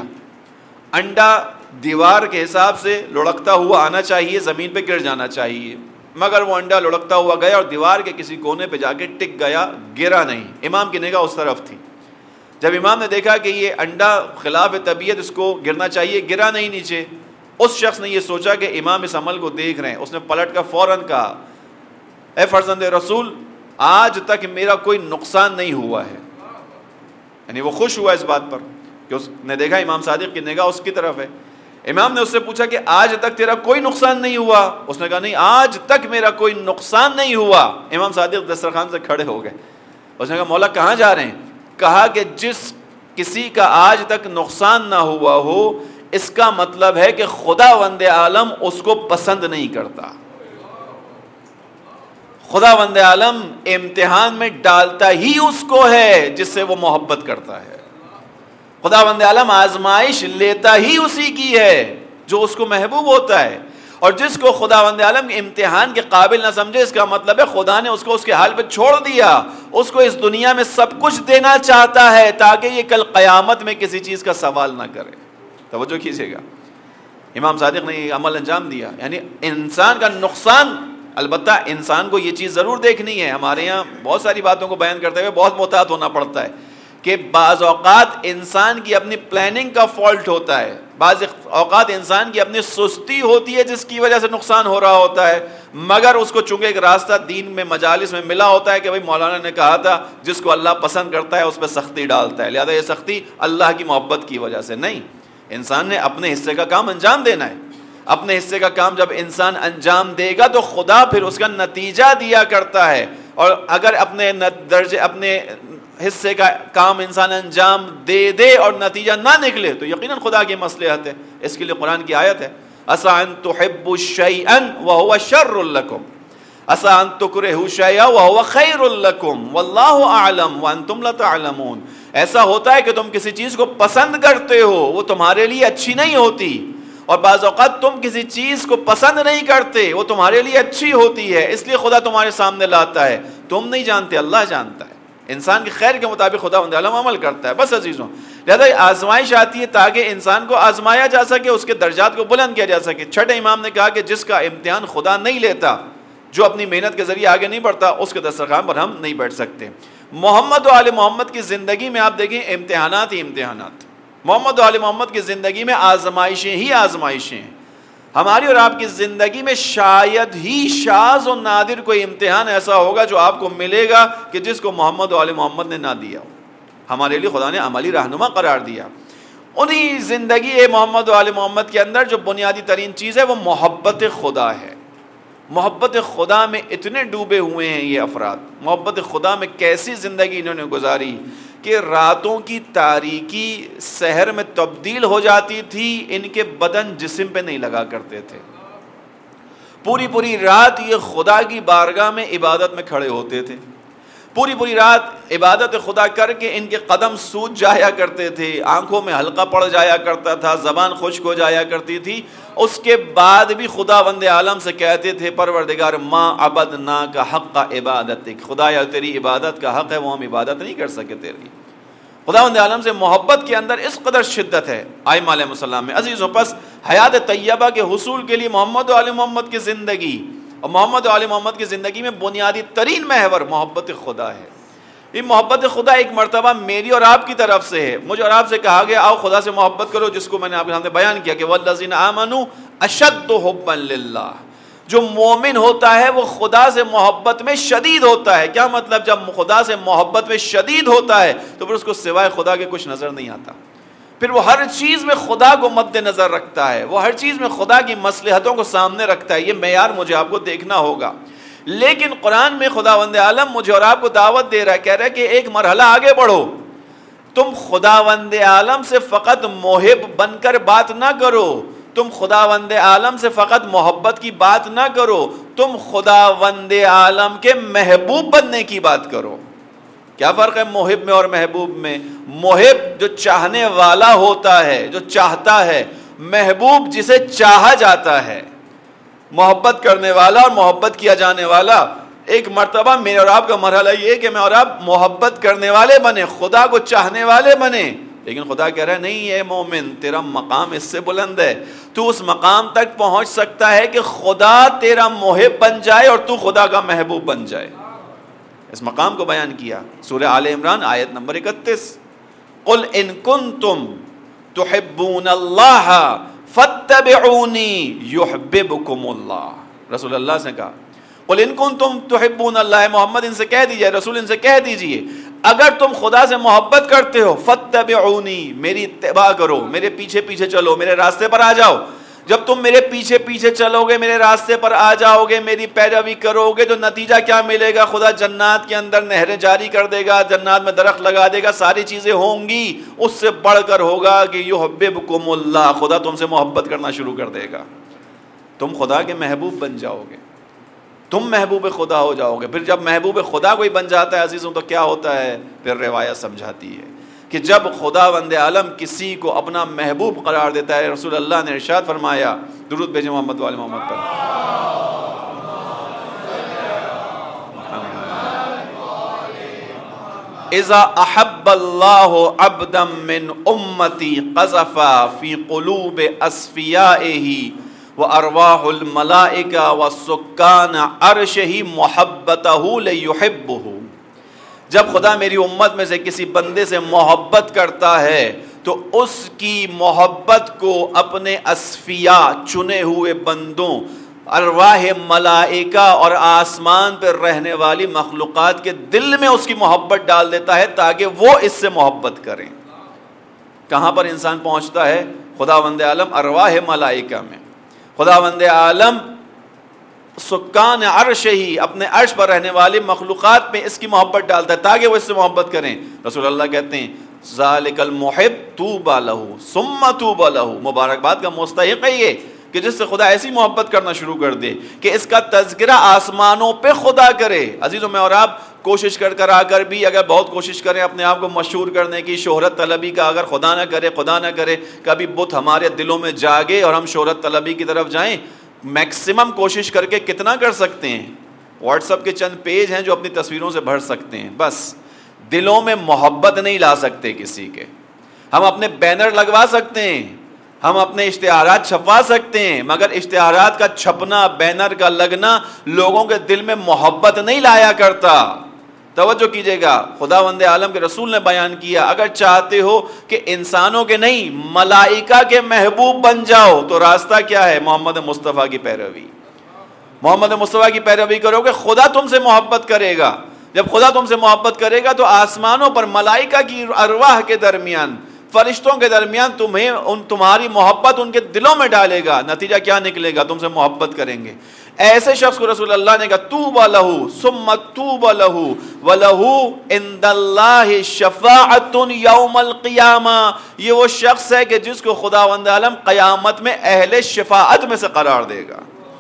انڈا دیوار کے حساب سے لڑکتا ہوا آنا چاہیے، زمین پہ گر جانا چاہیے، مگر وہ انڈا لڑکتا ہوا گیا اور دیوار کے کسی کونے پہ جا کے ٹک گیا، گرا نہیں۔ امام کی نگاہ اس طرف تھی۔ جب امام نے دیکھا کہ یہ انڈا خلاف طبیعت اس کو گرنا چاہیے، گرا نہیں نیچے، اس شخص نے یہ سوچا کہ امام اس عمل کو دیکھ رہے ہیں۔ اس نے پلٹ کر فوراً کہا، اے فرزند رسول، آج تک میرا کوئی نقصان نہیں ہوا ہے۔ یعنی وہ خوش ہوا اس بات پر کہ اس نے دیکھا امام صادق کی نگاہ اس کی طرف ہے۔ امام نے اس سے پوچھا کہ آج تک تیرا کوئی نقصان نہیں ہوا؟ اس نے کہا نہیں، آج تک میرا کوئی نقصان نہیں ہوا۔ امام صادق دسترخوان سے کھڑے ہو گئے۔ اس نے کہا مولا کہاں جا رہے ہیں؟ کہا کہ جس کسی کا آج تک نقصان نہ ہوا ہو، اس کا مطلب ہے کہ خداوند عالم اس کو پسند نہیں کرتا۔ خداوند عالم امتحان میں ڈالتا ہی اس کو ہے جس سے وہ محبت کرتا ہے۔ خداوند عالم آزمائش لیتا ہی اسی کی ہے جو اس کو محبوب ہوتا ہے، اور جس کو خداوند عالم امتحان کے قابل نہ سمجھے، اس کا مطلب ہے خدا نے اس کو اس کے حال پہ چھوڑ دیا۔ اس کو اس دنیا میں سب کچھ دینا چاہتا ہے تاکہ یہ کل قیامت میں کسی چیز کا سوال نہ کرے۔ توجہ کیجیے گا، امام صادق نے یہ عمل انجام دیا۔ یعنی انسان کا نقصان، البتہ انسان کو یہ چیز ضرور دیکھنی ہے، ہمارے یہاں بہت ساری باتوں کو بیان کرتے ہوئے بہت محتاط ہونا پڑتا ہے کہ بعض اوقات انسان کی اپنی پلاننگ کا فالٹ ہوتا ہے، بعض اوقات انسان کی اپنی سستی ہوتی ہے جس کی وجہ سے نقصان ہو رہا ہوتا ہے، مگر اس کو چونکہ ایک راستہ دین میں مجالس میں ملا ہوتا ہے کہ بھئی مولانا نے کہا تھا جس کو اللہ پسند کرتا ہے اس پہ سختی ڈالتا ہے، لہذا یہ سختی اللہ کی محبت کی وجہ سے نہیں، انسان نے اپنے حصے کا کام انجام دینا ہے۔ اپنے حصے کا کام جب انسان انجام دے گا تو خدا پھر اس کا نتیجہ دیا کرتا ہے، اور اگر اپنے حصے کا کام انسان انجام دے اور نتیجہ نہ نکلے تو یقیناً خدا کی مصلحت ہے۔ اس کے لیے قرآن کی آیت ہے عَسَىٰ أَن تُحِبُّوا شَيْئًا وَهُوَ شَرٌّ لَكُمْ عَسَىٰ أَن تُكْرِهُوا شَيْئًا وَهُوَ خَيْرٌ لَكُمْ وَاللَّهُ أَعْلَمُ وَأَنتُمْ لَا تَعْلَمُونَ۔ ایسا ہوتا ہے کہ تم کسی چیز کو پسند کرتے ہو، وہ تمہارے لیے اچھی نہیں ہوتی، اور بعض اوقات تم کسی چیز کو پسند نہیں کرتے، وہ تمہارے لیے اچھی ہوتی ہے، اس لیے خدا تمہارے سامنے لاتا ہے، تم نہیں جانتے، اللہ جانتا ہے۔ انسان کے خیر کے مطابق خداوند عالم عمل کرتا ہے۔ بس عزیزوں، لہذا آزمائش آتی ہے تاکہ انسان کو آزمایا جا سکے، اس کے درجات کو بلند کیا جا سکے۔ چھٹے امام نے کہا کہ جس کا امتحان خدا نہیں لیتا، جو اپنی محنت کے ذریعے آگے نہیں بڑھتا، اس کے دسترخوان پر ہم نہیں بیٹھ سکتے۔ محمد و آل محمد کی زندگی میں آپ دیکھیں امتحانات ہی امتحانات، محمد و آل محمد کی زندگی میں آزمائشیں ہی آزمائشیں ہیں۔ ہماری اور آپ کی زندگی میں شاید ہی شاذ و نادر کوئی امتحان ایسا ہوگا جو آپ کو ملے گا کہ جس کو محمد و آل محمد نے نہ دیا ہو۔ ہمارے لیے خدا نے عملی رہنما قرار دیا۔ انہی زندگی محمد و آل محمد کے اندر جو بنیادی ترین چیز ہے وہ محبت خدا ہے۔ محبت خدا میں اتنے ڈوبے ہوئے ہیں یہ افراد، محبت خدا میں کیسی زندگی انہوں نے گزاری کہ راتوں کی تاریکی سحر میں تبدیل ہو جاتی تھی، ان کے بدن جسم پہ نہیں لگا کرتے تھے، پوری پوری رات یہ خدا کی بارگاہ میں عبادت میں کھڑے ہوتے تھے، پوری پوری رات عبادت خدا کر کے ان کے قدم سوج جایا کرتے تھے، آنکھوں میں حلقہ پڑ جایا کرتا تھا، زبان خشک ہو جایا کرتی تھی، اس کے بعد بھی خداوند عالم سے کہتے تھے پروردگار ما عبدناک حق عبادتک، خدایا تیری عبادت کا حق ہے وہ ہم عبادت نہیں کر سکے تیری۔ خداوند عالم سے محبت کے اندر اس قدر شدت ہے ائمہ علیہ السلام میں۔ عزیزوں، پس حیات طیبہ کے حصول کے لیے محمد و آل محمد کی زندگی، اور محمد و آل محمد کی زندگی میں بنیادی ترین محور محبت خدا ہے۔ یہ محبت خدا ایک مرتبہ میری اور آپ کی طرف سے ہے، مجھے اور آپ سے کہا گیا آؤ خدا سے محبت کرو، جس کو میں نے آپ کے سامنے بیان کیا کہ والذین آمنوا اشد حبا للہ، جو مومن ہوتا ہے وہ خدا سے محبت میں شدید ہوتا ہے۔ کیا مطلب؟ جب خدا سے محبت میں شدید ہوتا ہے تو پھر اس کو سوائے خدا کے کچھ نظر نہیں آتا، پھر وہ ہر چیز میں خدا کو مد نظر رکھتا ہے، وہ ہر چیز میں خدا کی مصلحتوں کو سامنے رکھتا ہے۔ یہ معیار مجھے آپ کو دیکھنا ہوگا۔ لیکن قرآن میں خداوند عالم مجھے اور آپ کو دعوت دے رہا ہے، کہہ رہا ہے کہ ایک مرحلہ آگے بڑھو، تم خداوند عالم سے فقط محب بن کر بات نہ کرو، تم خداوند عالم سے فقط محبت کی بات نہ کرو، تم خداوند عالم کے محبوب بننے کی بات کرو۔ کیا فرق ہے محب میں اور محبوب میں؟ محب جو چاہنے والا ہوتا ہے، جو چاہتا ہے، محبوب جسے چاہا جاتا ہے، محبت کرنے والا اور محبت کیا جانے والا۔ ایک مرتبہ میرے اور آپ کا مرحلہ یہ کہ میں اور آپ محبت کرنے والے بنے، خدا کو چاہنے والے بنے، لیکن خدا کہہ رہا ہے نہیں ہے مومن، تیرا مقام اس سے بلند ہے، تو اس مقام تک پہنچ سکتا ہے کہ خدا تیرا محب بن جائے اور تو خدا کا محبوب بن جائے۔ اس مقام کو بیان کیا سورہ آل عمران آیت نمبر 31، قل ان کنتم تحبون اللہ فاتبعونی یحببکم اللہ۔ رسول اللہ سے کہا قل ان کنتم تحبون اللہ، محمد ان سے کہہ دیجئے، رسول ان سے کہہ دیجئے اگر تم خدا سے محبت کرتے ہو فاتبعونی، میری اتباع کرو، میرے پیچھے پیچھے چلو، میرے راستے پر آ جاؤ. جب تم میرے پیچھے پیچھے چلو گے، میرے راستے پر آ جاؤ گے، میری پیروی کرو گے، تو نتیجہ کیا ملے گا؟ خدا جنات کے اندر نہریں جاری کر دے گا، جنات میں درخت لگا دے گا، ساری چیزیں ہوں گی. اس سے بڑھ کر ہوگا کہ یحببکم اللہ، خدا تم سے محبت کرنا شروع کر دے گا. تم خدا کے محبوب بن جاؤ گے، تم محبوب خدا ہو جاؤ گے. پھر جب محبوب خدا کوئی بن جاتا ہے عزیزوں تو کیا ہوتا ہے؟ پھر روایت سمجھاتی ہے کہ جب خداوند عالم کسی کو اپنا محبوب قرار دیتا ہے، رسول اللہ نے ارشاد فرمایا، درود بھیجیں محمد وال محمد پر، اذا احب اللہ عبدا من امتی قذف فی قلوب اصفیائہ وارواح الملائکہ وسکان عرشہ محبتہ لیحبہ. جب خدا میری امت میں سے کسی بندے سے محبت کرتا ہے تو اس کی محبت کو اپنے اصفیاء چنے ہوئے بندوں، ارواح ملائکہ اور آسمان پر رہنے والی مخلوقات کے دل میں اس کی محبت ڈال دیتا ہے تاکہ وہ اس سے محبت کریں. کہاں پر انسان پہنچتا ہے؟ خداوند عالم ارواح ملائکہ میں، خداوند عالم سکان عرش ہی اپنے عرش پر رہنے والی مخلوقات میں اس کی محبت ڈالتا ہے تاکہ وہ اس سے محبت کریں. رسول اللہ کہتے ہیں ذالک المحب طوبی لہ ثم طوبی لہ، مبارکباد کا مستحق ہے یہ کہ جس سے خدا ایسی محبت کرنا شروع کر دے کہ اس کا تذکرہ آسمانوں پہ خدا کرے. عزیزوں میں اور آپ کوشش کر آ کر بھی اگر بہت کوشش کریں اپنے آپ کو مشہور کرنے کی، شہرت طلبی کا، اگر خدا نہ کرے کبھی بت ہمارے دلوں میں جاگے اور ہم شہرت طلبی کی طرف جائیں، میکسیمم کوشش کر کے کتنا کر سکتے ہیں؟ واٹس ایپ کے چند پیج ہیں جو اپنی تصویروں سے بھر سکتے ہیں، بس دلوں میں محبت نہیں لا سکتے کسی کے. ہم اپنے بینر لگوا سکتے ہیں، ہم اپنے اشتہارات چھپوا سکتے ہیں، مگر اشتہارات کا چھپنا، بینر کا لگنا لوگوں کے دل میں محبت نہیں لایا کرتا. توجہ کیجئے گا، خداوند عالم کے رسول نے بیان کیا اگر چاہتے ہو کہ انسانوں کے نہیں ملائکہ کے محبوب بن جاؤ تو راستہ کیا ہے؟ محمد مصطفیٰ کی پیروی. محمد مصطفیٰ کی پیروی کرو گے خدا تم سے محبت کرے گا. جب خدا تم سے محبت کرے گا تو آسمانوں پر ملائکہ کی ارواح کے درمیان، فرشتوں کے درمیان تمہاری محبت ان کے دلوں میں ڈالے گا. نتیجہ کیا نکلے گا؟ تم سے محبت کریں گے. ایسے شخص کو رسول اللہ نے کہا طوبی لہ ثم طوبی لہ ولہ عند اللہ شفاعۃ یوم القیامہ. یہ وہ شخص ہے کہ جس کو خداوند عالم قیامت میں اہل شفاعت میں سے قرار دے گا.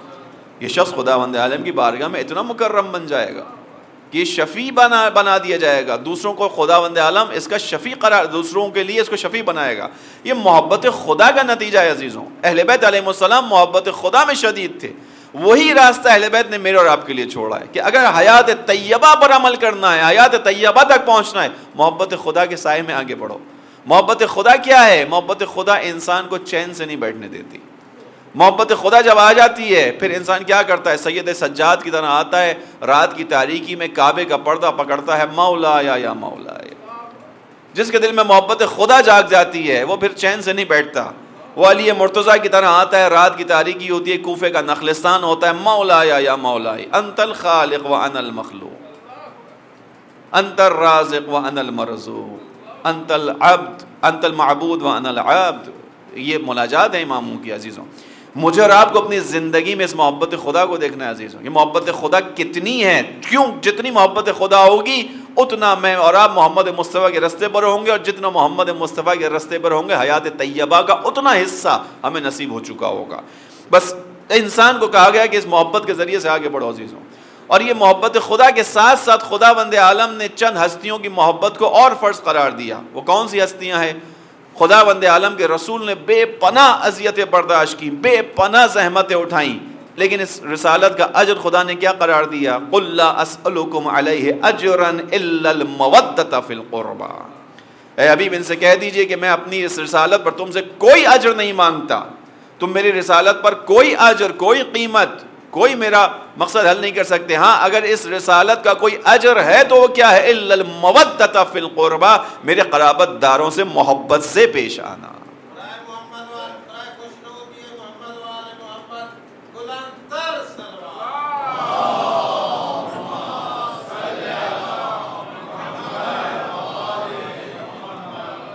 یہ شخص خداوند عالم کی بارگاہ میں اتنا مکرم بن جائے گا کہ یہ شفیع بنا دیا جائے گا. دوسروں کو خداوند عالم اس کا شفیع قرار، دوسروں کے لیے اس کو شفیع بنائے گا. یہ محبت خدا کا نتیجہ ہے عزیزوں. اہل بیت علیہ السلام محبت خدا میں شدید تھے. وہی راستہ اہل بیت نے میرے اور آپ کے لیے چھوڑا ہے کہ اگر حیات طیبہ پر عمل کرنا ہے، حیات طیبہ تک پہنچنا ہے، محبت خدا کے سائے میں آگے بڑھو. محبت خدا کیا ہے؟ محبت خدا انسان کو چین سے نہیں بیٹھنے دیتی. محبت خدا جب آ جاتی ہے پھر انسان کیا کرتا ہے؟ سید سجاد کی طرح آتا ہے، رات کی تاریکی میں کعبے کا پردہ پکڑتا ہے، مولا یا مولا. جس کے دل میں محبت خدا جاگ جاتی ہے وہ پھر چین سے نہیں بیٹھتا. وہ علی مرتضیٰ کی طرح آتا ہے، رات کی تاریکی ہوتی ہے، کوفے کا نخلستان ہوتا ہے، مولا یا مولا، انت الخالق وانا المخلوق، انت الرازق وانا المرزوق، انت العبد انت المعبود وانا العبد. یہ مناجات ہیں اماموں کی. عزیزوں مجھے اور آپ کو اپنی زندگی میں اس محبت خدا کو دیکھنا ہے. عزیزوں یہ محبت خدا کتنی ہے؟ کیوں؟ جتنی محبت خدا ہوگی اتنا میں اور آپ محمد مصطفیٰ کے راستے پر ہوں گے، اور جتنا محمد مصطفیٰ کے راستے پر ہوں گے حیات طیبہ کا اتنا حصہ ہمیں نصیب ہو چکا ہوگا. بس انسان کو کہا گیا کہ اس محبت کے ذریعے سے آگے بڑھو عزیزوں. اور یہ محبت خدا کے ساتھ ساتھ خداوند عالم نے چند ہستیوں کی محبت کو اور فرض قرار دیا. وہ کون سی ہستیاں ہیں؟ خداوند عالم کے رسول نے بے پناہ اذیتیں برداشت کی، بے پناہ زحمتیں اٹھائیں، لیکن اس رسالت کا اجر خدا نے کیا قرار دیا؟ قل لا اسألکم علیہ اجرا الا المودۃ فی القربى. اے حبیب ان سے کہہ دیجئے کہ میں اپنی اس رسالت پر تم سے کوئی اجر نہیں مانگتا. تم میری رسالت پر کوئی اجر، کوئی قیمت، کوئی میرا مقصد حل نہیں کر سکتے. ہاں اگر اس رسالت کا کوئی اجر ہے تو وہ کیا ہے؟ الا المودۃ فی القربى، میرے قرابت داروں سے محبت سے پیش آنا.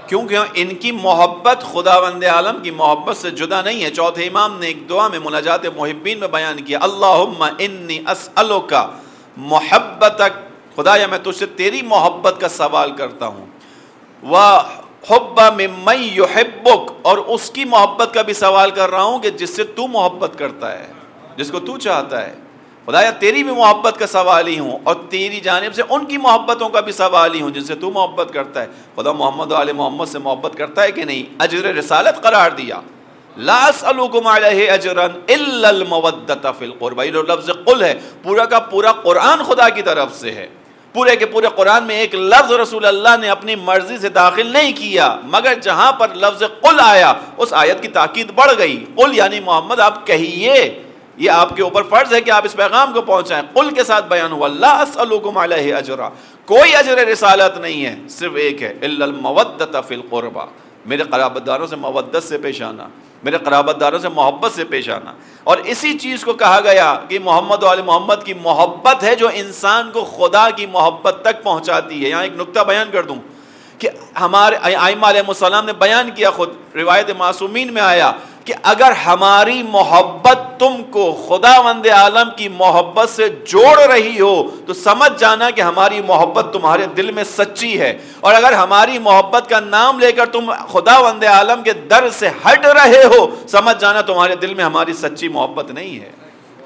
کیونکہ ان کی محبت خداوند عالم کی محبت سے جدا نہیں ہے۔ چوتھے امام نے ایک دعا میں مناجات محبین میں بیان کیا، اللہم انی اسألک محبتک، خدایا میں تجھ سے تیری محبت کا سوال کرتا ہوں، وحب ممن یحبک، اور اس کی محبت کا بھی سوال کر رہا ہوں کہ جس سے تو محبت کرتا ہے، جس کو تو چاہتا ہے۔ خدایا تیری بھی محبت کا سوال ہی ہوں، اور تیری جانب سے ان کی محبتوں کا بھی سوال ہی ہوں جن سے تو محبت کرتا ہے۔ خدا محمد و آل محمد سے محبت کرتا ہے کہ نہیں؟ اجر رسالت قرار دیا، لا اسألکم علیہ اجرا الا المودۃ فی القربہ، یہ جو لفظ قل ہے پورا کا پورا قرآن خدا کی طرف سے ہے۔ پورے کے پورے قرآن میں ایک لفظ رسول اللہ نے اپنی مرضی سے داخل نہیں کیا، مگر جہاں پر لفظ قل آیا اس آیت کی تاکید بڑھ گئی۔ قل یعنی محمد آپ کہیے، یہ آپ کے اوپر فرض ہے کہ آپ اس پیغام کو پہنچائیں۔ قل کے ساتھ بیان ہوا، لا اسألکم علیہ اجرا، کوئی اجر رسالت نہیں ہے، صرف ایک ہے، الا المودۃ فی القربہ، میرے قرابت داروں سے مودت سے پیش آنا، میرے قرابت داروں سے محبت سے پیش آنا۔ اور اسی چیز کو کہا گیا کہ محمد و آل محمد کی محبت ہے جو انسان کو خدا کی محبت تک پہنچاتی ہے۔ یہاں ایک نکتہ بیان کر دوں کہ ہمارے ائمہ علیہ السلام نے بیان کیا، خود روایت معصومین میں آیا کہ اگر ہماری محبت تم کو خداوند عالم کی محبت سے جوڑ رہی ہو تو سمجھ جانا کہ ہماری محبت تمہارے دل میں سچی ہے، اور اگر ہماری محبت کا نام لے کر تم خداوند عالم کے در سے ہٹ رہے ہو، سمجھ جانا تمہارے دل میں ہماری سچی محبت نہیں ہے۔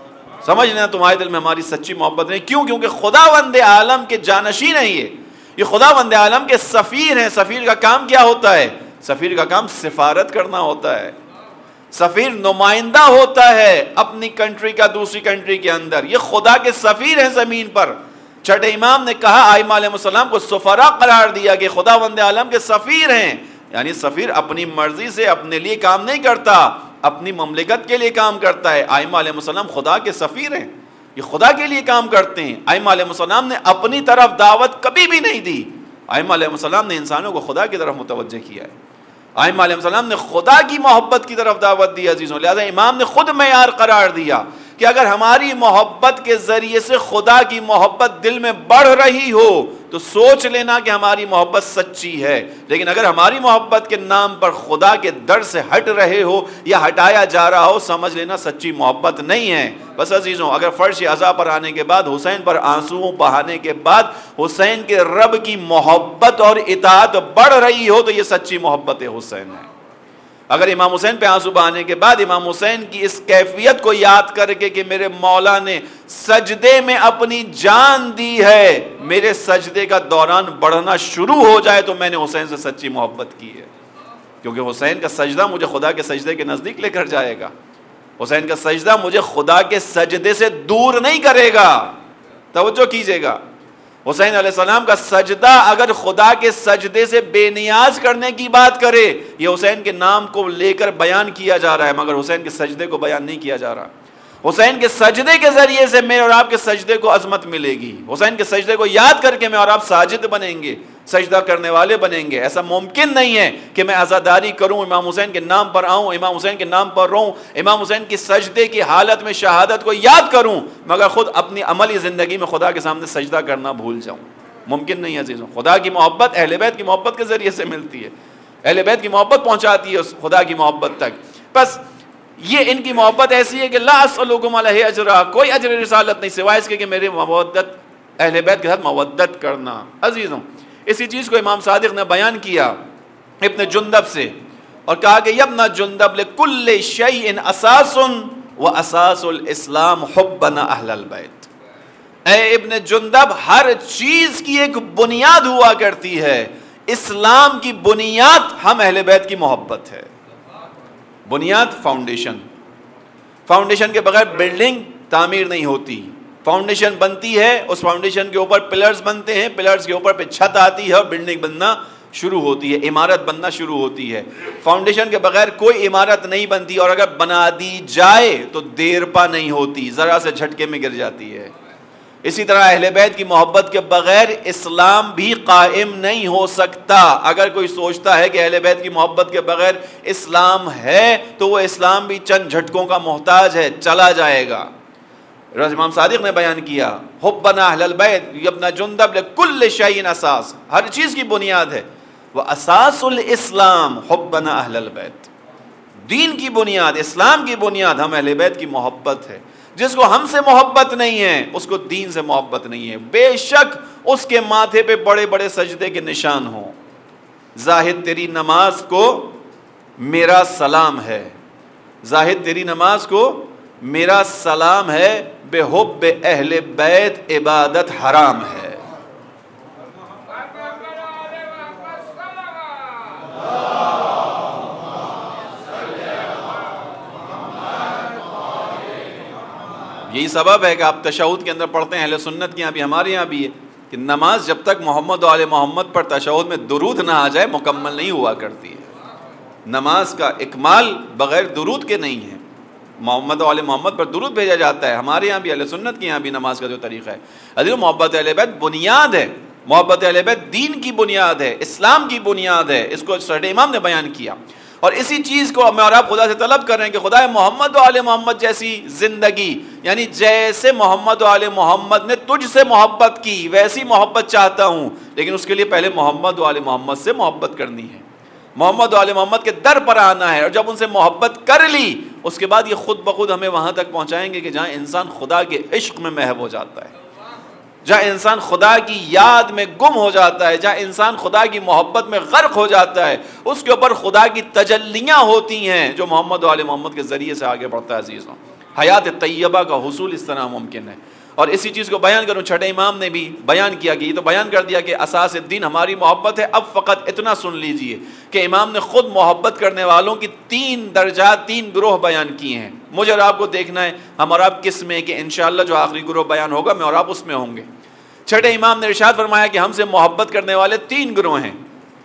سمجھنا تمہارے دل میں ہماری سچی محبت نہیں، کیوں؟ کیونکہ خداوند عالم کے جانشین ہیں، یہ خداوند عالم کے سفیر ہیں۔ سفیر کا کام کیا ہوتا ہے؟ سفیر کا کام سفارت کرنا ہوتا ہے، سفیر نمائندہ ہوتا ہے اپنی کنٹری کا دوسری کنٹری کے اندر، یہ خدا کے سفیر ہیں زمین پر۔ چھٹے امام نے کہا ائمہ علیہ السلام کو سفراء قرار دیا کہ خداوند عالم کے سفیر ہیں، یعنی سفیر اپنی مرضی سے اپنے لیے کام نہیں کرتا، اپنی مملکت کے لیے کام کرتا ہے۔ ائمہ علیہ السلام خدا کے سفیر ہیں، یہ خدا کے لیے کام کرتے ہیں۔ ائمہ علیہ السلام نے اپنی طرف دعوت کبھی بھی نہیں دی، ائمہ علیہ السلام نے انسانوں کو خدا کی طرف متوجہ کیا ہے، ائمہ علیہ السلام نے خدا کی محبت کی طرف دعوت دی عزیزوں۔ لہذا امام نے خود معیار قرار دیا کہ اگر ہماری محبت کے ذریعے سے خدا کی محبت دل میں بڑھ رہی ہو تو سوچ لینا کہ ہماری محبت سچی ہے، لیکن اگر ہماری محبت کے نام پر خدا کے در سے ہٹ رہے ہو یا ہٹایا جا رہا ہو، سمجھ لینا سچی محبت نہیں ہے۔ بس عزیزوں، اگر فرش عزا پر آنے کے بعد، حسین پر آنسوؤں بہانے کے بعد حسین کے رب کی محبت اور اطاعت بڑھ رہی ہو تو یہ سچی محبت حسین ہے۔ اگر امام حسین پہ آنسو بہانے کے بعد امام حسین کی اس کیفیت کو یاد کر کے کہ میرے مولا نے سجدے میں اپنی جان دی ہے، میرے سجدے کا دوران بڑھنا شروع ہو جائے تو میں نے حسین سے سچی محبت کی ہے، کیونکہ حسین کا سجدہ مجھے خدا کے سجدے کے نزدیک لے کر جائے گا، حسین کا سجدہ مجھے خدا کے سجدے سے دور نہیں کرے گا۔ توجہ کیجئے گا، حسین علیہ السلام کا سجدہ اگر خدا کے سجدے سے بے نیاز کرنے کی بات کرے، یہ حسین کے نام کو لے کر بیان کیا جا رہا ہے، مگر حسین کے سجدے کو بیان نہیں کیا جا رہا۔ حسین کے سجدے کے ذریعے سے میں اور آپ کے سجدے کو عظمت ملے گی، حسین کے سجدے کو یاد کر کے میں اور آپ ساجد بنیں گے، سجدہ کرنے والے بنیں گے۔ ایسا ممکن نہیں ہے کہ میں عزاداری کروں، امام حسین کے نام پر آؤں، امام حسین کے نام پر رہوں، امام حسین کی سجدے کی حالت میں شہادت کو یاد کروں، مگر خود اپنی عملی زندگی میں خدا کے سامنے سجدہ کرنا بھول جاؤں۔ ممکن نہیں عزیزوں۔ خدا کی محبت اہل بیت کی محبت کے ذریعے سے ملتی ہے، اہل بیت کی محبت پہنچاتی ہے اس خدا کی محبت تک۔ بس یہ ان کی محبت ایسی ہے کہ لا اسألکم علیہ اجرا، کوئی اجر رسالت نہیں سوائے اس کے کہ میرے مودت اہل بیت کے ساتھ مودت کرنا۔ عزیزوں، اسی چیز کو امام صادق نے بیان کیا ابن جندب سے، اور کہا کہ یا ابن جندب لکل شیء اساس واساس الاسلام حبنا اہل البیت، اے ابن جندب ہر چیز کی ایک بنیاد ہوا کرتی ہے، اسلام کی بنیاد ہم اہل بیت کی محبت ہے۔ بنیاد فاؤنڈیشن کے بغیر بلڈنگ تعمیر نہیں ہوتی، فاؤنڈیشن بنتی ہے، اس فاؤنڈیشن کے اوپر پلرز بنتے ہیں، پلرز کے اوپر پہ چھت آتی ہے اور بلڈنگ بننا شروع ہوتی ہے، عمارت بننا شروع ہوتی ہے۔ فاؤنڈیشن کے بغیر کوئی عمارت نہیں بنتی، اور اگر بنا دی جائے تو دیر پا نہیں ہوتی، ذرا سے جھٹکے میں گر جاتی ہے۔ اسی طرح اہل بیت کی محبت کے بغیر اسلام بھی قائم نہیں ہو سکتا۔ اگر کوئی سوچتا ہے کہ اہل بیت کی محبت کے بغیر اسلام ہے تو وہ اسلام بھی چند جھٹکوں کا محتاج ہے، چلا جائے گا۔ امام صادق نے بیان کیا حبنا اہل البیت یا ابن جندب لکل شیء اساس، ہر چیز کی بنیاد ہے، وَأَسَاسُ الْإِسْلَامِ حُبَّنَا أَهْلَ الْبَيْتِ، دین کی بنیاد، اسلام کی بنیاد ہم اہل بیت کی محبت ہے. جس کو ہم سے محبت نہیں ہے اس کو دین سے محبت نہیں ہے، بے شک اس کے ماتھے پہ بڑے بڑے سجدے کے نشان ہوں. زاہد تیری نماز کو میرا سلام ہے، زاہد تیری نماز کو میرا سلام ہے، بے حب اہل بیت عبادت حرام ہے. یہی سبب ہے کہ آپ تشہد کے اندر پڑھتے ہیں، اہل سنت کے یہاں بھی ہمارے یہاں بھی ہے کہ نماز جب تک محمد و آل محمد پر تشہد میں درود نہ آ جائے مکمل نہیں ہوا کرتی ہے. نماز کا اکمال بغیر درود کے نہیں ہے. محمد و آل محمد پر درود بھیجا جاتا ہے. ہمارے یہاں بھی اہل سنت کے یہاں بھی نماز کا جو طریقہ ہے عزیز، محبت اہل بیت بنیاد ہے. محبت اہل بیت دین کی بنیاد ہے، اسلام کی بنیاد ہے. اس کو سرڈ امام نے بیان کیا، اور اسی چیز کو میں اور آپ خدا سے طلب کر رہے ہیں کہ خدا محمد و آل محمد جیسی زندگی، یعنی جیسے محمد و آل محمد نے تجھ سے محبت کی ویسی محبت چاہتا ہوں، لیکن اس کے لیے پہلے محمد و آل محمد سے محبت کرنی ہے، محمد و آل محمد کے در پر آنا ہے. اور جب ان سے محبت کر لی اس کے بعد یہ خود بخود ہمیں وہاں تک پہنچائیں گے کہ جہاں انسان خدا کے عشق میں محو ہو جاتا ہے، جہاں انسان خدا کی یاد میں گم ہو جاتا ہے، جہاں انسان خدا کی محبت میں غرق ہو جاتا ہے، اس کے اوپر خدا کی تجلیاں ہوتی ہیں جو محمد و آل محمد کے ذریعے سے آگے بڑھتا ہے. عزیزوں، حیات طیبہ کا حصول اس طرح ممکن ہے. اور اسی چیز کو بیان کروں، چھٹے امام نے بھی بیان کیا کہ یہ تو بیان کر دیا کہ اساس دین ہماری محبت ہے. اب فقط اتنا سن لیجئے کہ امام نے خود محبت کرنے والوں کی 3 درجات، 3 گروہ بیان کیے ہیں. مجھے اور آپ کو دیکھنا ہے ہم اور آپ کس میں، کہ انشاءاللہ جو آخری گروہ بیان ہوگا میں اور آپ اس میں ہوں گے. چھٹے امام نے ارشاد فرمایا کہ ہم سے محبت کرنے والے 3 گروہ ہیں.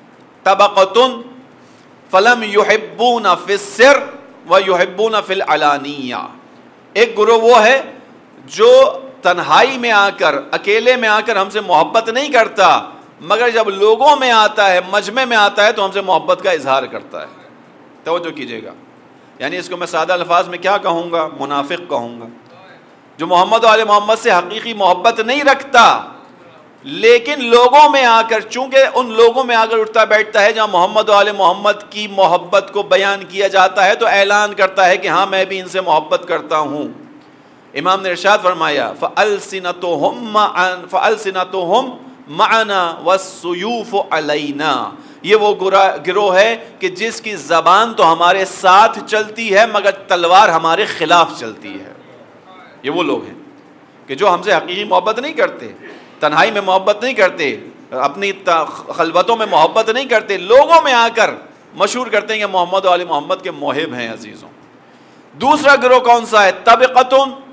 طبقۃ فلم یحبون فی السر ویحبون فی العلانیہ. ایک گروہ وہ ہے جو تنہائی میں آ کر، اکیلے میں آ کر ہم سے محبت نہیں کرتا، مگر جب لوگوں میں آتا ہے، مجمع میں آتا ہے تو ہم سے محبت کا اظہار کرتا ہے. توجہ کیجئے گا، یعنی اس کو میں سادہ الفاظ میں کیا کہوں گا، منافق کہوں گا. جو محمد و آل محمد سے حقیقی محبت نہیں رکھتا، لیکن لوگوں میں آ کر، چونکہ ان لوگوں میں آ کر اٹھتا بیٹھتا ہے جہاں محمد و آل محمد کی محبت کو بیان کیا جاتا ہے تو اعلان کرتا ہے کہ ہاں میں بھی ان سے محبت کرتا ہوں. امام نے ارشاد فرمایا فَأَلْسِنَتُهُمْ مَعَنَا وَالسُّيُوفُ عَلَيْنَا. یہ وہ گروہ ہے کہ جس کی زبان تو ہمارے ساتھ چلتی ہے مگر تلوار ہمارے خلاف چلتی ہے. یہ وہ لوگ ہیں کہ جو ہم سے حقیقی محبت نہیں کرتے، تنہائی میں محبت نہیں کرتے، اپنی خلوتوں میں محبت نہیں کرتے، لوگوں میں آ کر مشہور کرتے ہیں کہ محمد و آل محمد کے محب ہیں. عزیزوں، دوسرا گروہ کون سا ہے؟ طبقۃ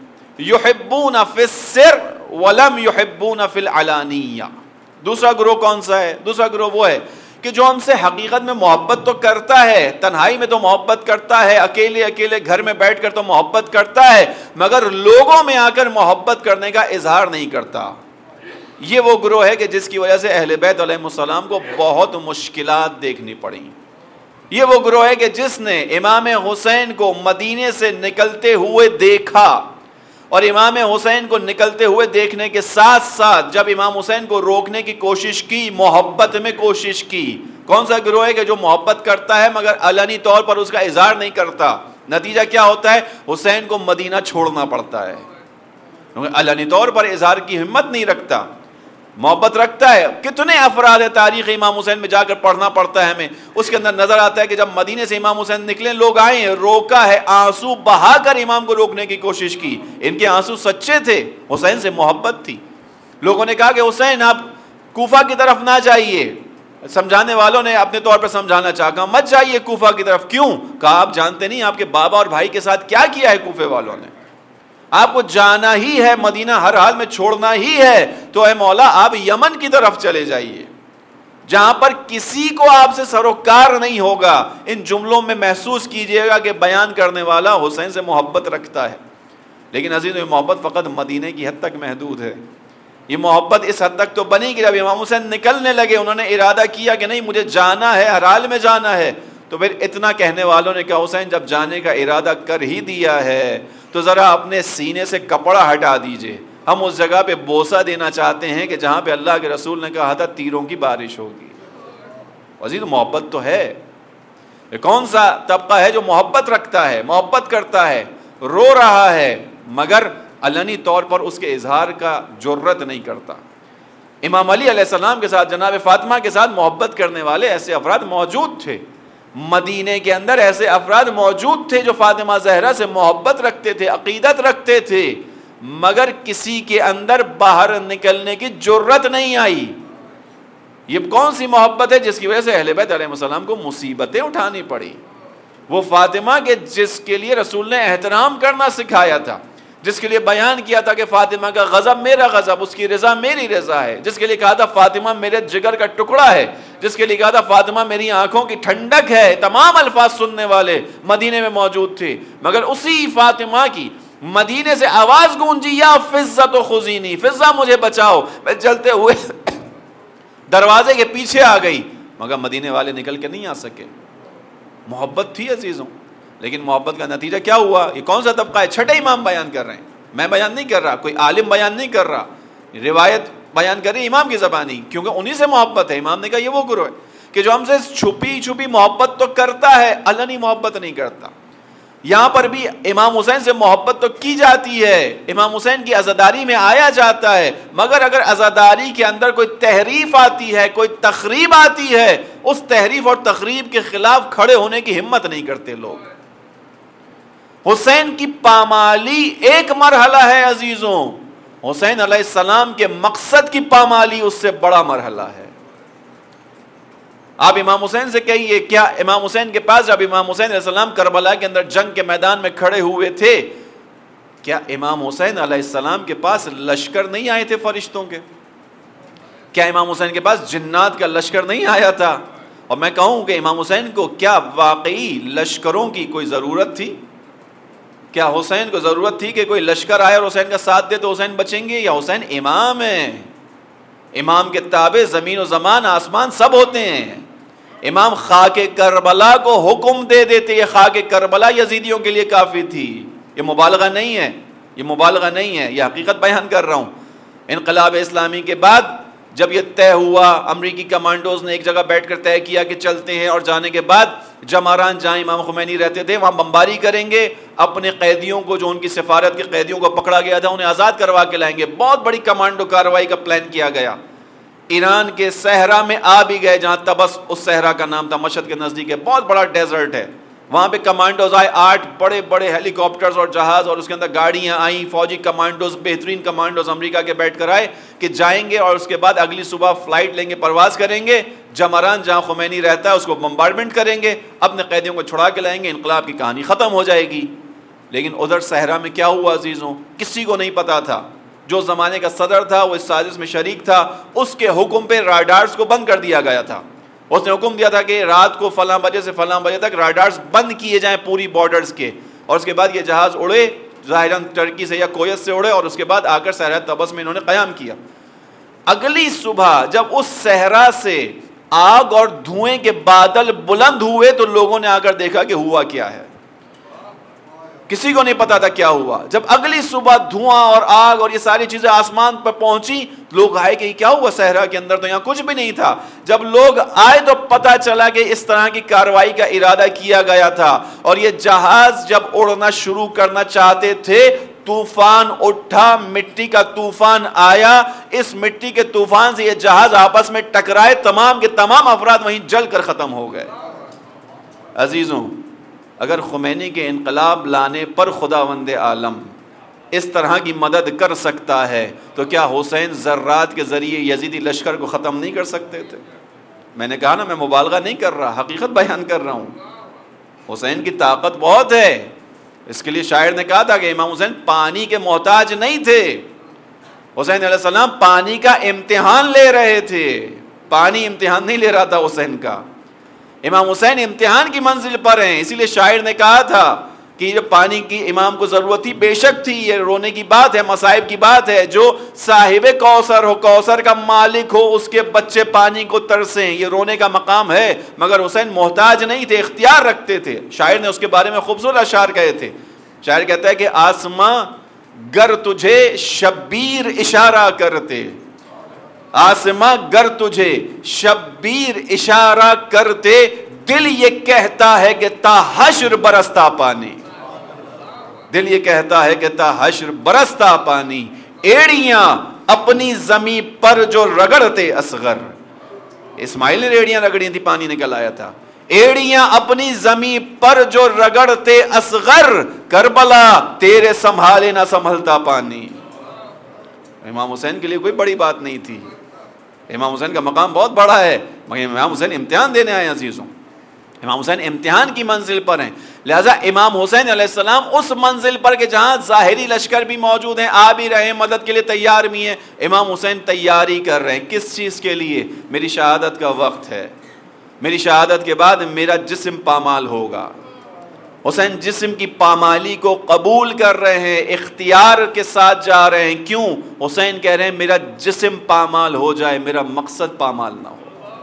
یحبون فی السر ولم یحبون فی العلانیہ. دوسرا گروہ کون سا ہے؟ دوسرا گروہ وہ ہے کہ جو ہم سے حقیقت میں محبت تو کرتا ہے، تنہائی میں تو محبت کرتا ہے، اکیلے اکیلے گھر میں بیٹھ کر تو محبت کرتا ہے، مگر لوگوں میں آ کر محبت کرنے کا اظہار نہیں کرتا. یہ وہ گروہ ہے کہ جس کی وجہ سے اہل بیت علیہ السلام کو بہت مشکلات دیکھنی پڑیں. یہ وہ گروہ ہے کہ جس نے امام حسین کو مدینے سے نکلتے ہوئے دیکھا، اور امام حسین کو نکلتے ہوئے دیکھنے کے ساتھ ساتھ جب امام حسین کو روکنے کی کوشش کی، محبت میں کوشش کی. کون سا گروہ ہے کہ جو محبت کرتا ہے مگر علنی طور پر اس کا اظہار نہیں کرتا؟ نتیجہ کیا ہوتا ہے؟ حسین کو مدینہ چھوڑنا پڑتا ہے، علنی طور پر اظہار کی ہمت نہیں رکھتا. محبت رکھتا ہے. کتنے افراد ہے تاریخ امام حسین میں جا کر پڑھنا پڑتا ہے ہمیں، اس کے اندر نظر آتا ہے کہ جب مدینے سے امام حسین نکلے، لوگ آئے ہیں، روکا ہے، آنسو بہا کر امام کو روکنے کی کوشش کی. ان کے آنسو سچے تھے، حسین سے محبت تھی. لوگوں نے کہا کہ حسین آپ کوفہ کی طرف نہ جائیے. سمجھانے والوں نے اپنے طور پر سمجھانا چاہا، مت جائیے کوفہ کی طرف. کیوں؟ کہا آپ جانتے نہیں آپ کے بابا اور بھائی کے ساتھ کیا کیا ہے کوفے والوں نے. آپ کو جانا ہی ہے، مدینہ ہر حال میں چھوڑنا ہی ہے، تو اے مولا آپ یمن کی طرف چلے جائیے جہاں پر کسی کو آپ سے سروکار نہیں ہوگا. ان جملوں میں محسوس کیجئے گا کہ بیان کرنے والا حسین سے محبت رکھتا ہے. لیکن عزیز، یہ محبت فقط مدینے کی حد تک محدود ہے. یہ محبت اس حد تک تو بنی کہ جب امام حسین نکلنے لگے، انہوں نے ارادہ کیا کہ نہیں مجھے جانا ہے، ہر حال میں جانا ہے، تو پھر اتنا کہنے والوں نے کہا حسین جب جانے کا ارادہ کر ہی دیا ہے تو ذرا اپنے سینے سے کپڑا ہٹا دیجئے، ہم اس جگہ پہ بوسہ دینا چاہتے ہیں کہ جہاں پہ اللہ کے رسول نے کہا تھا تیروں کی بارش ہوگی. عزیز محبت تو ہے. یہ کون سا طبقہ ہے جو محبت رکھتا ہے, محبت کرتا ہے, رو رہا ہے مگر علنی طور پر اس کے اظہار کا جرت نہیں کرتا. امام علی علیہ السلام کے ساتھ, جناب فاطمہ کے ساتھ محبت کرنے والے ایسے افراد موجود تھے. مدینے کے اندر ایسے افراد موجود تھے جو فاطمہ زہرا سے محبت رکھتے تھے, عقیدت رکھتے تھے, مگر کسی کے اندر باہر نکلنے کی جرت نہیں آئی. یہ کون سی محبت ہے جس کی وجہ سے اہل بیت علیہ السلام کو مصیبتیں اٹھانی پڑی؟ وہ فاطمہ کے جس کے لیے رسول نے احترام کرنا سکھایا تھا, جس کے لیے بیان کیا تھا کہ فاطمہ کا غضب میرا غضب, اس کی رضا میری رضا ہے, جس کے لیے کہا تھا فاطمہ میرے جگر کا ٹکڑا ہے, جس کے لیے کہا تھا فاطمہ میری آنکھوں کی ٹھنڈک ہے. تمام الفاظ سننے والے مدینے میں موجود تھے, مگر اسی فاطمہ کی مدینے سے آواز گونجی, یا فضہ تو خذینی, فضہ مجھے بچاؤ. میں چلتے ہوئے دروازے کے پیچھے آ گئی, مگر مدینے والے نکل کے نہیں آ سکے. محبت تھی عزیزوں, لیکن محبت کا نتیجہ کیا ہوا؟ یہ کون سا طبقہ ہے؟ چھٹے امام بیان کر رہے ہیں, میں بیان نہیں کر رہا, کوئی عالم بیان نہیں کر رہا, روایت بیان کر رہی امام کی زبانی, کیونکہ انہی سے محبت ہے. امام نے کہا یہ وہ گروہ ہے کہ جو ہم سے چھپی چھپی محبت تو کرتا ہے, علنی محبت نہیں کرتا. یہاں پر بھی امام حسین سے محبت تو کی جاتی ہے, امام حسین کی عزاداری میں آیا جاتا ہے, مگر اگر عزاداری کے اندر کوئی تحریف آتی ہے, کوئی تخریب آتی ہے, اس تحریف اور تخریب کے خلاف کھڑے ہونے کی ہمت نہیں کرتے لوگ. حسین کی پامالی ایک مرحلہ ہے عزیزوں, حسین علیہ السلام کے مقصد کی پامالی اس سے بڑا مرحلہ ہے. آپ امام حسین سے کہیے, کیا امام حسین کے پاس جب امام حسین علیہ السلام کربلا کے اندر جنگ کے میدان میں کھڑے ہوئے تھے, کیا امام حسین علیہ السلام کے پاس لشکر نہیں آئے تھے فرشتوں کے؟ کیا امام حسین کے پاس جنات کا لشکر نہیں آیا تھا؟ اور میں کہوں کہ امام حسین کو کیا واقعی لشکروں کی کوئی ضرورت تھی؟ کیا حسین کو ضرورت تھی کہ کوئی لشکر آئے اور حسین کا ساتھ دے تو حسین بچیں گے؟ یا حسین امام ہیں, امام کے تابع زمین و زمان آسمان سب ہوتے ہیں. امام خاک کربلا کو حکم دے دیتے, یہ خاک کربلا یزیدیوں کے لیے کافی تھی. یہ مبالغہ نہیں ہے, یہ مبالغہ نہیں ہے, یہ حقیقت بیان کر رہا ہوں. انقلاب اسلامی کے بعد جب یہ طے ہوا, امریکی کمانڈوز نے ایک جگہ بیٹھ کر طے کیا کہ چلتے ہیں, اور جانے کے بعد جماران جہاں امام خمینی رہتے تھے وہاں بمباری کریں گے, اپنے قیدیوں کو, جو ان کی سفارت کے قیدیوں کو پکڑا گیا تھا, انہیں آزاد کروا کے لائیں گے. بہت بڑی کمانڈو کارروائی کا پلان کیا گیا. ایران کے صحرا میں آ بھی گئے, جہاں تبس اس صحرا کا نام تھا, مشہد کے نزدیک ہے, بہت بڑا ڈیزرٹ ہے. وہاں پہ کمانڈوز آئے, 8 بڑے بڑے ہیلی کاپٹرز اور جہاز, اور اس کے اندر گاڑیاں آئیں, فوجی کمانڈوز, بہترین کمانڈوز امریکہ کے بیٹھ کر آئے کہ جائیں گے اور اس کے بعد اگلی صبح فلائٹ لیں گے, پرواز کریں گے, جمران جہاں خمینی رہتا ہے اس کو بمبارڈمنٹ کریں گے, اپنے قیدیوں کو چھڑا کے لائیں گے, انقلاب کی کہانی ختم ہو جائے گی. لیکن ادھر صحرا میں کیا ہوا عزیزوں, کسی کو نہیں پتا تھا. جو زمانے کا صدر تھا وہ اس سازش میں شریک تھا, اس کے حکم پہ راڈارز کو بند کر دیا گیا تھا. اس نے حکم دیا تھا کہ رات کو فلاں بجے سے فلاں بجے تک راڈارز بند کیے جائیں پوری بارڈرز کے, اور اس کے بعد یہ جہاز اڑے, ظاہراً ترکی سے یا کویت سے اڑے, اور اس کے بعد آ کر صحرا طبس میں انہوں نے قیام کیا. اگلی صبح جب اس صحرا سے آگ اور دھوئیں کے بادل بلند ہوئے تو لوگوں نے آ کر دیکھا کہ ہوا کیا ہے. کسی کو نہیں پتا تھا کیا ہوا. جب اگلی صبح دھواں اور آگ اور یہ ساری چیزیں آسمان پر پہنچی, لوگ آئے کہ کیا ہوا صحرا کے اندر, تو یہاں کچھ بھی نہیں تھا. جب لوگ آئے تو پتا چلا کہ اس طرح کی کارروائی کا ارادہ کیا گیا تھا, اور یہ جہاز جب اڑنا شروع کرنا چاہتے تھے, طوفان اٹھا, مٹی کا طوفان آیا, اس مٹی کے طوفان سے یہ جہاز آپس میں ٹکرائے, تمام کے تمام افراد وہیں جل کر ختم ہو گئے. عزیزوں, اگر خمینی کے انقلاب لانے پر خداوند عالم اس طرح کی مدد کر سکتا ہے, تو کیا حسین ذرات کے ذریعے یزیدی لشکر کو ختم نہیں کر سکتے تھے؟ میں نے کہا نا, میں مبالغہ نہیں کر رہا, حقیقت بیان کر رہا ہوں. حسین کی طاقت بہت ہے. اس کے لیے شاعر نے کہا تھا کہ امام حسین پانی کے محتاج نہیں تھے. حسین علیہ السلام پانی کا امتحان لے رہے تھے, پانی امتحان نہیں لے رہا تھا حسین کا. امام حسین امتحان کی منزل پر ہیں. اسی لیے شاعر نے کہا تھا کہ جو پانی کی امام کو ضرورت تھی, بے شک تھی, یہ رونے کی بات ہے, مصائب کی بات ہے. جو صاحب کوثر ہو, کوثر کا مالک ہو, اس کے بچے پانی کو ترسیں, یہ رونے کا مقام ہے. مگر حسین محتاج نہیں تھے, اختیار رکھتے تھے. شاعر نے اس کے بارے میں خوبصورت اشعار کہے تھے. شاعر کہتا ہے کہ آسماں گر تجھے شبیر اشارہ کرتے, آسماں گر تجھے شبیر اشارہ کرتے، دل یہ کہتا ہے کہ تا حشر برستا پانی، دل یہ کہتا ہے کہ تا حشر برستا پانی، ایڑیاں اپنی زمین پر جو رگڑتے اصغر، اسماعیل نے ایڑیاں رگڑی تھی، پانی نکل آیا تھا، ایڑیاں اپنی زمین پر جو رگڑتے اصغر، کربلا تیرے سنبھالے نہ سنبھلتا پانی۔ امام حسین کے لیے کوئی بڑی بات نہیں تھی، امام حسین کا مقام بہت بڑا ہے، مگر امام حسین امتحان دینے آئے عزیزوں، امام حسین امتحان کی منزل پر ہیں، لہذا امام حسین علیہ السلام اس منزل پر کہ جہاں ظاہری لشکر بھی موجود ہیں، آ بھی رہے ہیں، مدد کے لیے تیار بھی ہیں، امام حسین تیاری کر رہے ہیں، کس چیز کے لیے؟ میری شہادت کا وقت ہے، میری شہادت کے بعد میرا جسم پامال ہوگا۔ حسین جسم کی پامالی کو قبول کر رہے ہیں، اختیار کے ساتھ جا رہے ہیں، کیوں؟ حسین کہہ رہے ہیں میرا جسم پامال ہو جائے، میرا مقصد پامال نہ ہو،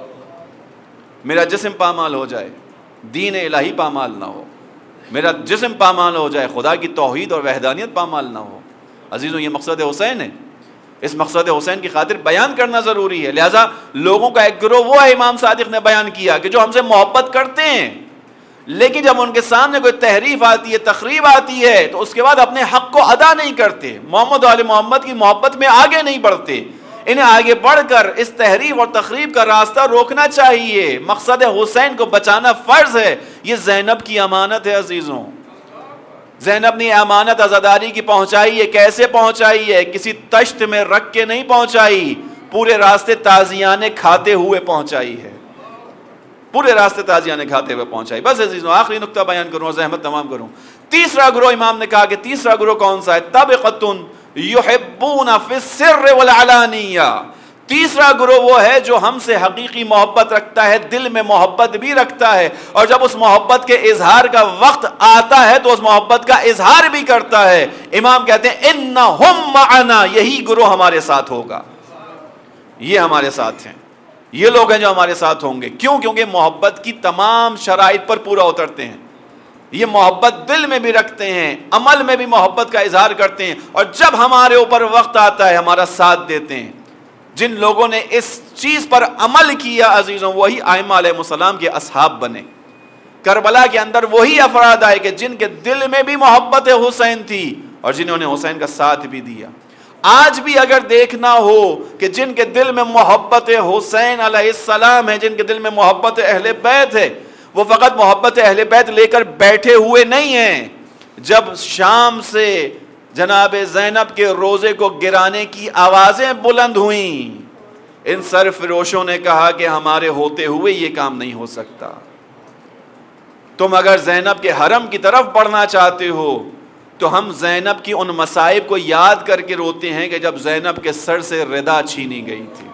میرا جسم پامال ہو جائے، دین الہی پامال نہ ہو، میرا جسم پامال ہو جائے، خدا کی توحید اور وحدانیت پامال نہ ہو۔ عزیزوں یہ مقصد حسین ہے، اس مقصد حسین کی خاطر بیان کرنا ضروری ہے، لہذا لوگوں کا ایک گروہ وہ ہے، امام صادق نے بیان کیا کہ جو ہم سے محبت کرتے ہیں، لیکن جب ان کے سامنے کوئی تحریف آتی ہے، تخریب آتی ہے، تو اس کے بعد اپنے حق کو ادا نہیں کرتے، محمد و آل محمد کی محبت میں آگے نہیں بڑھتے، انہیں آگے بڑھ کر اس تحریف اور تخریب کا راستہ روکنا چاہیے۔ مقصد حسین کو بچانا فرض ہے، یہ زینب کی امانت ہے عزیزوں، زینب نے امانت عزاداری کی پہنچائی ہے، کیسے پہنچائی ہے؟ کسی تشت میں رکھ کے نہیں پہنچائی، پورے راستے تازیانے کھاتے ہوئے پہنچائی ہے، پورے راستے تازیانے کھاتے ہوئے پہنچائی۔ بس عزیزوں آخری نقطہ بیان کروں اور زحمت تمام کروں۔ تیسرا گروہ، امام نے کہا کہ تیسرا گروہ کون سا ہے؟ طبقۃ یحبون فی السر والعلانیہ، تیسرا گروہ وہ ہے جو ہم سے حقیقی محبت رکھتا ہے، دل میں محبت بھی رکھتا ہے، اور جب اس محبت کے اظہار کا وقت آتا ہے تو اس محبت کا اظہار بھی کرتا ہے۔ امام کہتے ہیں انہم معنا، یہی گروہ ہمارے ساتھ ہوگا، یہ ہمارے ساتھ ہیں، یہ لوگ ہیں جو ہمارے ساتھ ہوں گے۔ کیوں؟ کیونکہ محبت کی تمام شرائط پر پورا اترتے ہیں، یہ محبت دل میں بھی رکھتے ہیں، عمل میں بھی محبت کا اظہار کرتے ہیں، اور جب ہمارے اوپر وقت آتا ہے ہمارا ساتھ دیتے ہیں۔ جن لوگوں نے اس چیز پر عمل کیا عزیزوں، وہی ائمہ علیہ السلام کے اصحاب بنے۔ کربلا کے اندر وہی افراد آئے کہ جن کے دل میں بھی محبت حسین تھی اور جنہوں نے حسین کا ساتھ بھی دیا۔ آج بھی اگر دیکھنا ہو کہ جن کے دل میں محبت حسین علیہ السلام ہے، جن کے دل میں محبت اہل بیت ہے، وہ فقط محبت اہل بیت لے کر بیٹھے ہوئے نہیں ہیں۔ جب شام سے جناب زینب کے روزے کو گرانے کی آوازیں بلند ہوئیں، ان سرفروشوں نے کہا کہ ہمارے ہوتے ہوئے یہ کام نہیں ہو سکتا، تم اگر زینب کے حرم کی طرف بڑھنا چاہتے ہو تو ہم زینب کی ان مصائب کو یاد کر کے روتے ہیں کہ جب زینب کے سر سے ردا چھینی گئی تھی۔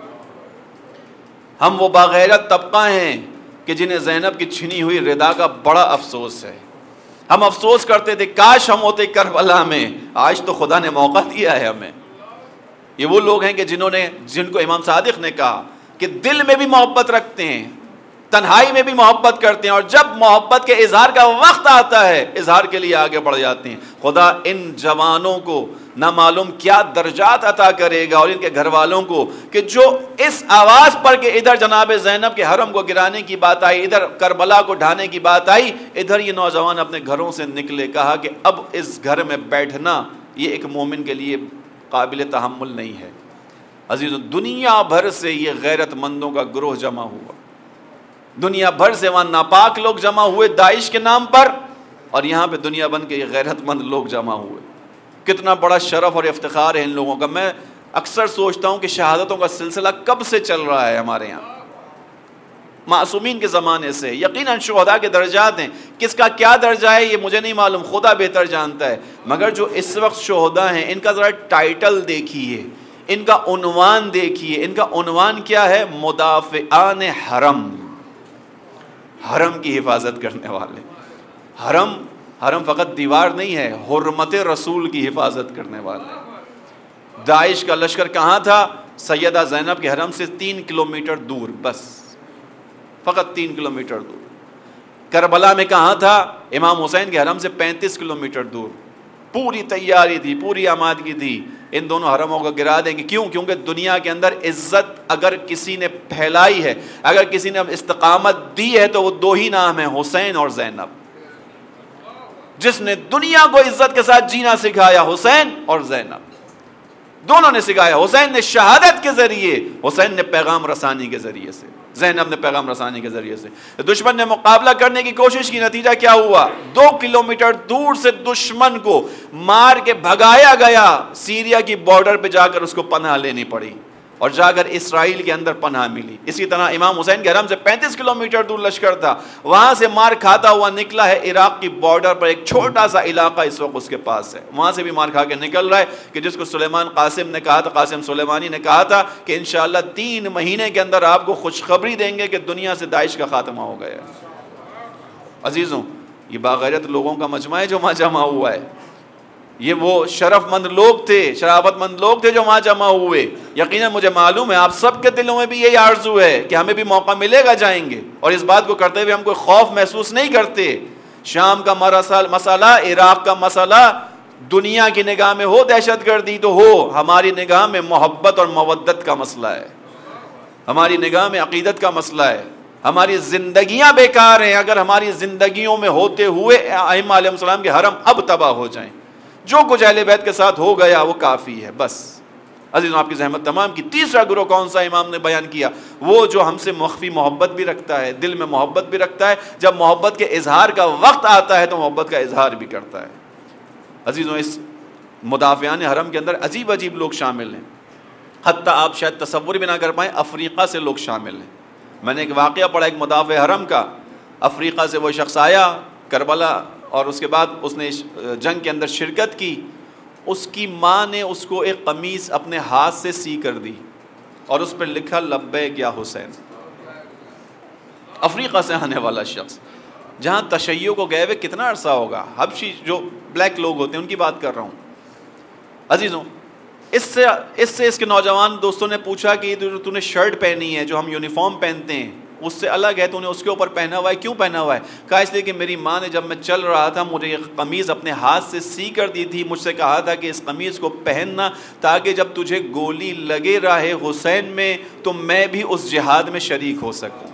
ہم وہ باغیرت طبقہ ہیں کہ جنہیں زینب کی چھینی ہوئی ردا کا بڑا افسوس ہے۔ ہم افسوس کرتے تھے کاش ہم ہوتے کربلا میں، آج تو خدا نے موقع دیا ہے ہمیں۔ یہ وہ لوگ ہیں کہ جن کو امام صادق نے کہا کہ دل میں بھی محبت رکھتے ہیں، تنہائی میں بھی محبت کرتے ہیں، اور جب محبت کے اظہار کا وقت آتا ہے اظہار کے لیے آگے بڑھ جاتے ہیں۔ خدا ان جوانوں کو نہ معلوم کیا درجات عطا کرے گا، اور ان کے گھر والوں کو کہ جو اس آواز پر کہ ادھر جناب زینب کے حرم کو گرانے کی بات آئی، ادھر کربلا کو ڈھانے کی بات آئی، ادھر یہ نوجوان اپنے گھروں سے نکلے، کہا کہ اب اس گھر میں بیٹھنا یہ ایک مومن کے لیے قابل تحمل نہیں ہے۔ عزیزوں دنیا بھر سے یہ غیرت مندوں کا گروہ جمع ہوا، دنیا بھر سے وہاں ناپاک لوگ جمع ہوئے داعش کے نام پر، اور یہاں پہ دنیا بن کے یہ غیرت مند لوگ جمع ہوئے۔ کتنا بڑا شرف اور افتخار ہے ان لوگوں کا۔ میں اکثر سوچتا ہوں کہ شہادتوں کا سلسلہ کب سے چل رہا ہے ہمارے یہاں، معصومین کے زمانے سے۔ یقیناً شہداء کے درجات ہیں، کس کا کیا درجہ ہے یہ مجھے نہیں معلوم، خدا بہتر جانتا ہے، مگر جو اس وقت شہداء ہیں ان کا ذرا ٹائٹل دیکھیے، ان کا عنوان دیکھیے۔ ان کا عنوان کیا ہے؟ مدافعان حرم، حرم کی حفاظت کرنے والے۔ حرم فقط دیوار نہیں ہے، حرمت رسول کی حفاظت کرنے والے۔ داعش کا لشکر کہاں تھا؟ سیدہ زینب کے حرم سے 3 کلومیٹر دور، بس فقط 3 کلومیٹر دور۔ کربلا میں کہاں تھا؟ امام حسین کے حرم سے 35 کلومیٹر دور۔ پوری تیاری تھی، پوری آمادگی تھی، ان دونوں حرموں کو گرا دیں گے. کیوں؟ کیونکہ دنیا کے اندر عزت اگر کسی نے پھیلائی ہے، اگر کسی نے استقامت دی ہے تو وہ دو ہی نام ہیں، حسین اور زینب. جس نے دنیا کو عزت کے ساتھ جینا سکھایا، حسین اور زینب دونوں نے سکھایا. حسین نے شہادت کے ذریعے، حسین نے پیغام رسانی کے ذریعے سے، زینب نے پیغام رسانی کے ذریعے سے. دشمن نے مقابلہ کرنے کی کوشش کی، نتیجہ کیا ہوا؟ 2 کلومیٹر دور سے دشمن کو مار کے بھگایا گیا، سیریا کی بارڈر پہ جا کر اس کو پناہ لینی پڑی اور جا کر اسرائیل کے اندر پناہ ملی. اسی طرح امام حسین کے حرم سے 35 کلومیٹر دور لشکر تھا، وہاں سے مار کھاتا ہوا نکلا ہے عراق کی بارڈر پر. ایک چھوٹا سا علاقہ اس وقت اس کے پاس ہے، وہاں سے بھی مار کھا کے نکل رہا ہے کہ جس کو سلیمان قاسم نے کہا تھا، قاسم سلیمانی نے کہا تھا کہ انشاءاللہ 3 مہینے کے اندر آپ کو خوشخبری دیں گے کہ دنیا سے داعش کا خاتمہ ہو گیا. عزیزوں، یہ باغیرت لوگوں کا مجمع ہے جو وہاں جمع ہوا ہے. یہ وہ شرف مند لوگ تھے، شرافت مند لوگ تھے جو وہاں جمع ہوئے. یقیناً مجھے معلوم ہے آپ سب کے دلوں میں بھی یہی آرزو ہے کہ ہمیں بھی موقع ملے گا جائیں گے، اور اس بات کو کرتے ہوئے ہم کوئی خوف محسوس نہیں کرتے. شام کا مسئلہ، عراق کا مسئلہ دنیا کی نگاہ میں ہو دہشت گردی تو ہو، ہماری نگاہ میں محبت اور مودت کا مسئلہ ہے، ہماری نگاہ میں عقیدت کا مسئلہ ہے. ہماری زندگیاں بیکار ہیں اگر ہماری زندگیوں میں ہوتے ہوئے ائمہ علیہ السلام کے حرم اب تباہ ہو جائیں. جو کچھ اہل بیت کے ساتھ ہو گیا وہ کافی ہے بس. عزیزوں، آپ کی زحمت تمام کی. تیسرا گروہ کون سا امام نے بیان کیا؟ وہ جو ہم سے مخفی محبت بھی رکھتا ہے، دل میں محبت بھی رکھتا ہے، جب محبت کے اظہار کا وقت آتا ہے تو محبت کا اظہار بھی کرتا ہے. عزیزوں، اس مدافعان حرم کے اندر عجیب عجیب لوگ شامل ہیں، حتیٰ آپ شاید تصور بھی نہ کر پائیں. افریقہ سے لوگ شامل ہیں. میں نے ایک واقعہ پڑھا ایک مدافع حرم کا، افریقہ سے وہ شخص آیا کربلا، اور اس کے بعد اس نے جنگ کے اندر شرکت کی. اس کی ماں نے اس کو ایک قمیص اپنے ہاتھ سے سی کر دی اور اس پر لکھا لبیک یا حسین. افریقہ سے آنے والا شخص، جہاں تشیع کو گئے ہوئے کتنا عرصہ ہوگا، حبشی جو بلیک لوگ ہوتے ہیں ان کی بات کر رہا ہوں. عزیزوں، اس سے اس کے نوجوان دوستوں نے پوچھا کہ تو نے شرٹ پہنی ہے جو ہم یونیفارم پہنتے ہیں اس سے الگ ہے، تو نے اس کے اوپر پہنا ہوا ہے، کیوں پہنا ہوا ہے؟ کہا اس لیے کہ میری ماں نے جب میں چل رہا تھا مجھے یہ قمیض اپنے ہاتھ سے سی کر دی تھی، مجھ سے کہا تھا کہ اس قمیض کو پہننا تاکہ جب تجھے گولی لگے راہ حسین میں تو میں بھی اس جہاد میں شریک ہو سکوں.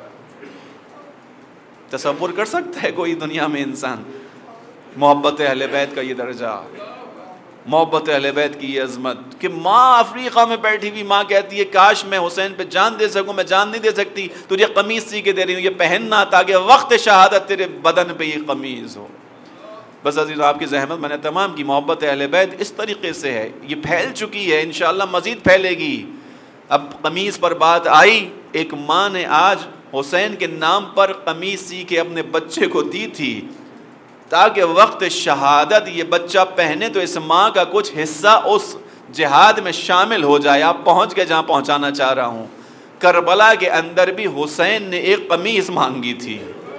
تصور کر سکتا ہے کوئی دنیا میں انسان محبت اہل بیت کا یہ درجہ، محبت اہل بیت کی یہ عظمت کہ ماں افریقہ میں بیٹھی ہوئی ماں کہتی ہے کاش میں حسین پہ جان دے سکوں، میں جان نہیں دے سکتی، تجھے قمیض سی کے دے رہی ہوں، یہ پہننا تاکہ وقت شہادت تیرے بدن پہ یہ قمیض ہو. بس عزیز، آپ کی زحمت میں نے تمام کی. محبت اہل بیت اس طریقے سے ہے، یہ پھیل چکی ہے، انشاءاللہ مزید پھیلے گی. اب قمیض پر بات آئی، ایک ماں نے آج حسین کے نام پر قمیض سی کے اپنے بچے کو دی تھی تاکہ وقت شہادت یہ بچہ پہنے تو اس ماں کا کچھ حصہ اس جہاد میں شامل ہو جائے. آپ پہنچ کے جہاں پہنچانا چاہ رہا ہوں، کربلا کے اندر بھی حسین نے ایک قمیض مانگی تھی.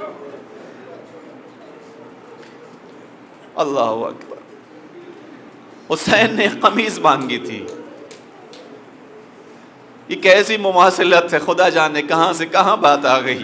اللہ اکبر، حسین نے ایک قمیض مانگی تھی. یہ کیسی مماثلت ہے، خدا جانے کہاں سے کہاں بات آ گئی.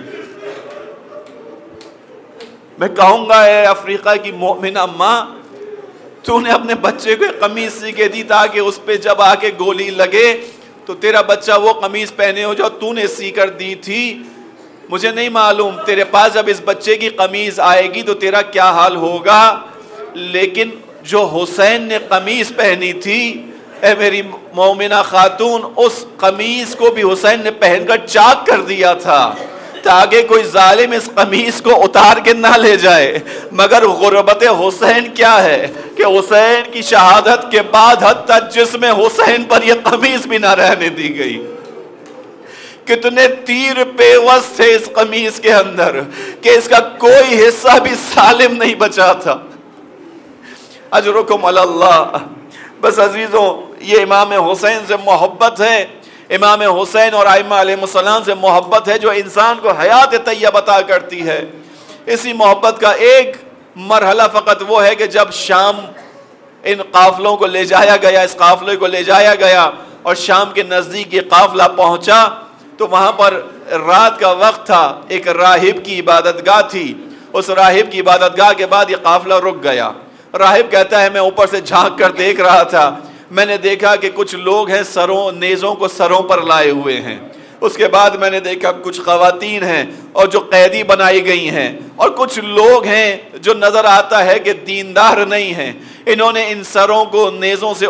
میں کہوں گا اے افریقہ کی مومنہ ماں، تو نے اپنے بچے کو قمیض سی کے دی تاکہ اس پہ جب آ کے گولی لگے تو تیرا بچہ وہ قمیض پہنے ہو جو تو نے سی کر دی تھی. مجھے نہیں معلوم تیرے پاس جب اس بچے کی قمیض آئے گی تو تیرا کیا حال ہوگا، لیکن جو حسین نے قمیض پہنی تھی، اے میری مومنہ خاتون، اس قمیض کو بھی حسین نے پہن کر چاک کر دیا تھا تاکہ کوئی ظالم اس قمیض کو اتار کے نہ لے جائے. مگر غربت حسین کیا ہے کہ حسین کی شہادت کے بعد حتیٰ جسم حسین پر یہ قمیض بھی نہ رہنے دی گئی. کتنے تیر پیوست تھے اس قمیض کے اندر کہ اس کا کوئی حصہ بھی سالم نہیں بچا تھا. اجرکم علی اللہ. بس عزیزوں، یہ امام حسین سے محبت ہے، امام حسین اور ائمہ علیہ السلام سے محبت ہے جو انسان کو حیات طیبہ عطا کرتی ہے. اسی محبت کا ایک مرحلہ فقط وہ ہے کہ جب شام ان قافلوں کو لے جایا گیا، اس قافلے کو لے جایا گیا اور شام کے نزدیک یہ قافلہ پہنچا تو وہاں پر رات کا وقت تھا، ایک راہب کی عبادت گاہ تھی. اس راہب کی عبادت گاہ کے بعد یہ قافلہ رک گیا. راہب کہتا ہے میں اوپر سے جھانک کر دیکھ رہا تھا، میں نے دیکھا کہ کچھ لوگ ہیں نیزوں کو سروں پر لائے ہوئے ہیں، اس کے بعد میں نے دیکھا کچھ خواتین ہیں اور جو قیدی بنائی گئی ہیں، اور کچھ لوگ ہیں جو نظر آتا ہے کہ دیندار نہیں ہیں، انہوں نے ان سروں کو نیزوں سے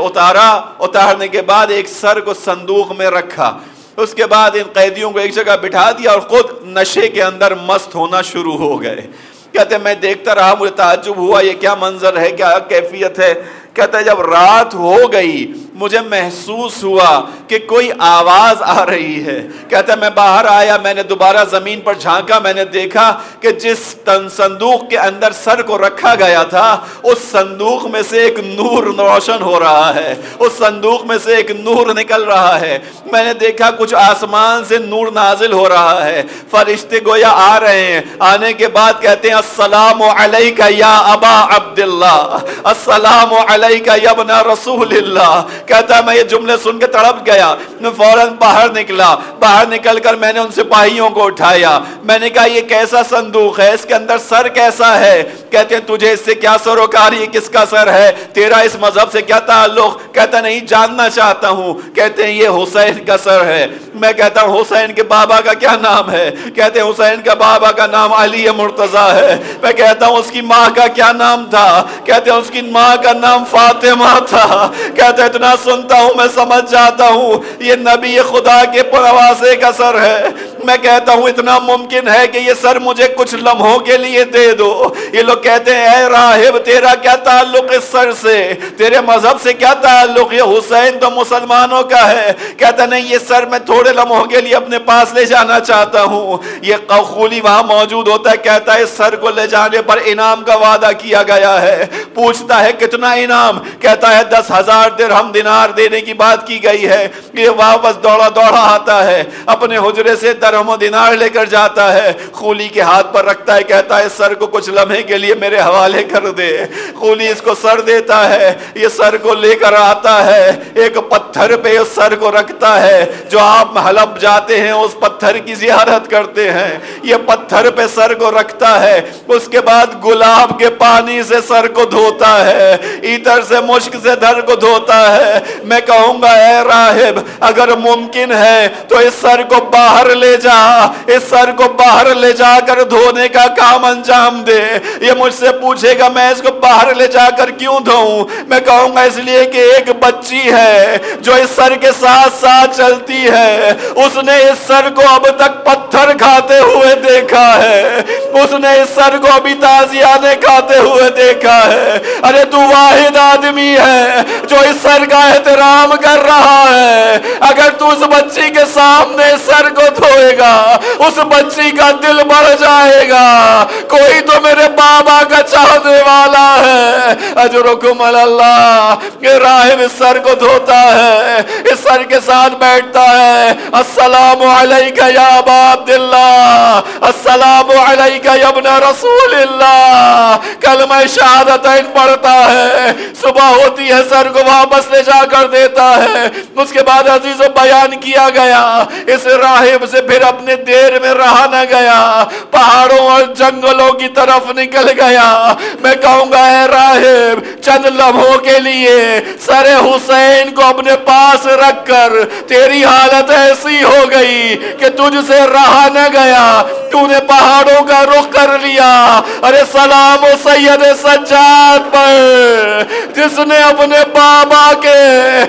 اتارنے کے بعد ایک سر کو صندوق میں رکھا، اس کے بعد ان قیدیوں کو ایک جگہ بٹھا دیا اور خود نشے کے اندر مست ہونا شروع ہو گئے۔ کہتے ہیں میں دیکھتا رہا، مجھے تعجب ہوا یہ کیا منظر ہے، کیا کیفیت ہے۔ کہتا ہے جب رات ہو گئی مجھے محسوس ہوا کہ کوئی آواز آ رہی ہے۔ کہتا ہے میں باہر آیا، میں نے دوبارہ زمین پر جھانکا، میں نے دیکھا کہ جس صندوق کے اندر سر کو رکھا گیا تھا اس صندوق میں سے ایک نور روشن ہو رہا ہے، اس صندوق میں سے ایک نور نکل رہا ہے۔ میں نے دیکھا کچھ آسمان سے نور نازل ہو رہا ہے، فرشتے گویا آ رہے ہیں، آنے کے بعد کہتے ہیں السلام علیک یا ابا عبداللہ، السلام علیک یا ابن رسول اللہ۔ کہتا ہے میں یہ جملے سن کے تڑپ گیا، میں فوراً باہر نکلا، باہر نکل کر میں نے ان سپاہیوں کو اٹھایا، میں نے کہا یہ کیسا صندوق ہے، اس کے اندر سر کیسا ہے؟ کہتے ہیں تجھے اس سے کیا سروکار، یہ کس کا سر ہے، تیرا اس مذہب سے کیا تعلق؟ کہتا نہیں جاننا چاہتا ہوں۔ کہتے ہیں یہ حسین کا سر ہے۔ میں کہتا ہوں حسین کے بابا کا کیا نام ہے؟ کہتے ہیں حسین کا بابا کا نام علی مرتضیٰ ہے۔ میں کہتا ہوں اس کی ماں کا کیا نام تھا؟ کہتے ہیں اس کی ماں کا نام فاطمہ تھا۔ کہتے ہیں اتنا سنتا ہوں میں سمجھ جاتا ہوں یہ نبی خدا کے پروازے کا سر ہے۔ میں کہتا ہوں اتنا ممکن ہے کہ یہ سر مجھے کچھ لمحوں کے لیے دے دو۔ یہ لوگ کہتے ہیں اے راہب تیرا کیا تعلق اس سر سے، تیرے مذہب سے کیا تعلق، یہ حسین تو مسلمانوں کا ہے۔ کہتا نہیں یہ سر میں تھوڑے لمحوں کے لیے اپنے پاس لے جانا چاہتا ہوں۔ یہ قوخولی وہاں موجود ہوتا ہے، کہتا ہے اس سر کو لے جانے پر انعام کا وعدہ کیا گیا ہے۔ پوچھتا ہے کتنا انعام؟ کہتا ہے 10,000 درہم دینار دینے کی بات کی گئی ہے۔ یہ واپس دوڑا دوڑا آتا ہے، اپنے حجرے سے درہم و دینار لے کر جاتا ہے، خولی کے ہاتھ پر رکھتا ہے، کہتا ہے اس سر کو کچھ لمحے کے لیے میرے حوالے کر دے۔ خولی اس کو سر دیتا ہے، یہ سر کو لے کر آتا ہے، ایک پتھر پہ اس سر کو رکھتا ہے، جو آپ حلب جاتے ہیں اس پتھر کی زیارت کرتے ہیں، یہ پتھر پہ سر کو رکھتا ہے، اس کے بعد گلاب کے پانی سے سر کو دھوتا ہے، عطر سے مشک سے در کو دھوتا ہے۔ میں کہوں گا اے راہب اگر ممکن ہے تو اس سر کو باہر لے جا، اس سر کو باہر لے جا کر دھونے کا کام انجام دے۔ یہ مجھ سے پوچھے گا میں اس کو باہر لے جا کر کیوں دھوؤں؟ میں کہوں گا اس لیے کہ ایک بچی ہے جو اس سر کے ساتھ ساتھ چلتی ہے، اس نے اس سر کو اب تک پتھر کھاتے ہوئے دیکھا ہے، اس نے اس سر کو ابھی تازیانے کھاتے ہوئے دیکھا ہے۔ ارے تو واحد آدمی ہے جو اس سر کا احترام کر رہا ہے، اگر تو اس بچی کے سامنے سر کو دھوئے گا اس بچی کا دل بڑھ جائے گا، کوئی تو میرے بابا کا چاہنے والا ہے۔ اجرکم اللہ۔ یہ راہب اس سر کو دھوتا ہے، اس سر کے ساتھ بیٹھتا ہے، السلام علیک یا ابا عبداللہ، السلام علیک یا ابن رسول اللہ، کلمہ شہادتین پڑھتا ہے، صبح ہوتی ہے سر کو واپس لے جا کر دیتا ہے۔ اس کے بعد عزیز و بیان کیا گیا اس راہب سے پھر اپنے دیر میں رہا نہ گیا، پہاڑوں اور جنگلوں کی طرف نکل گیا۔ میں کہوں گا اے راہب چند لمحوں کے لیے سر حسین کو اپنے پاس رکھ کر تیری حالت ایسی ہو گئی کہ تجھ سے رہا نہ گیا، تو نے پہاڑوں کا رخ کر لیا۔ ارے سلام و سید سجاد پر جس نے اپنے بابا کے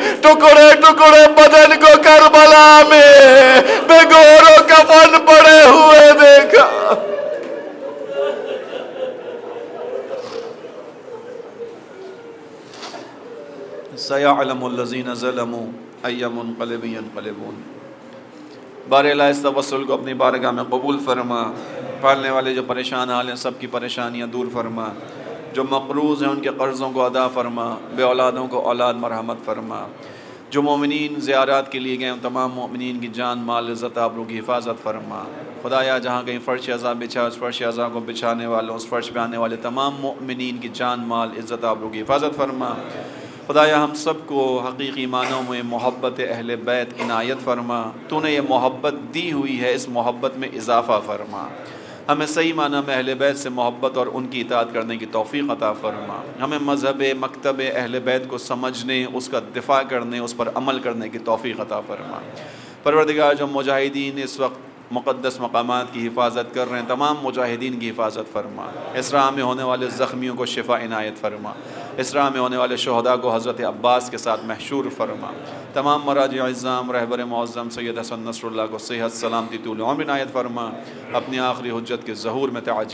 ٹکڑے ٹکڑے بدن کو کربلا میں بے گور و کفن پڑے ہوئے دیکھا۔ سَيَعْلَمُ الَّذِينَ ظَلَمُوا أَيَّ مُنْقَلِبٍ يَنْقَلِبُونَ۔ باراللہ اس توسل کو اپنی بارگاہ میں قبول فرما، پالنے والے جو پریشان حال ہیں سب کی پریشانیاں دور فرما، جو مقروض ہیں ان کے قرضوں کو ادا فرما، بے اولادوں کو اولاد مرحمت فرما، جو مومنین زیارات کے لیے گئے ان تمام مومنین کی جان مال عزت آبرو کی حفاظت فرما۔ خدایا جہاں کہیں فرش عزا بچھا اس فرش عزا کو بچھانے والوں، اس فرش پہ آنے والے تمام مومنین کی جان مال عزت آبرو کی حفاظت فرما۔ خدایا ہم سب کو حقیقی معنوں میں محبت اہل بیت عنایت فرما، تو نے یہ محبت دی ہوئی ہے اس محبت میں اضافہ فرما۔ ہمیں صحیح معنی میں اہل بیت سے محبت اور ان کی اطاعت کرنے کی توفیق عطا فرما، ہمیں مذہب مکتب اہل بیت کو سمجھنے، اس کا دفاع کرنے، اس پر عمل کرنے کی توفیق عطا فرما۔ پروردگار جو مجاہدین اس وقت مقدس مقامات کی حفاظت کر رہے ہیں، تمام مجاہدین کی حفاظت فرما، اس راہ میں ہونے والے زخمیوں کو شفا عنایت فرما، اس راہ میں ہونے والے شہداء کو حضرت عباس کے ساتھ محشور فرما، تمام مراجع اعظام رہبر معظم سید حسن نصر اللہ کو صحت سلامتی طول عمر عنایت فرما، اپنی آخری حجت کے ظہور میں تعجیل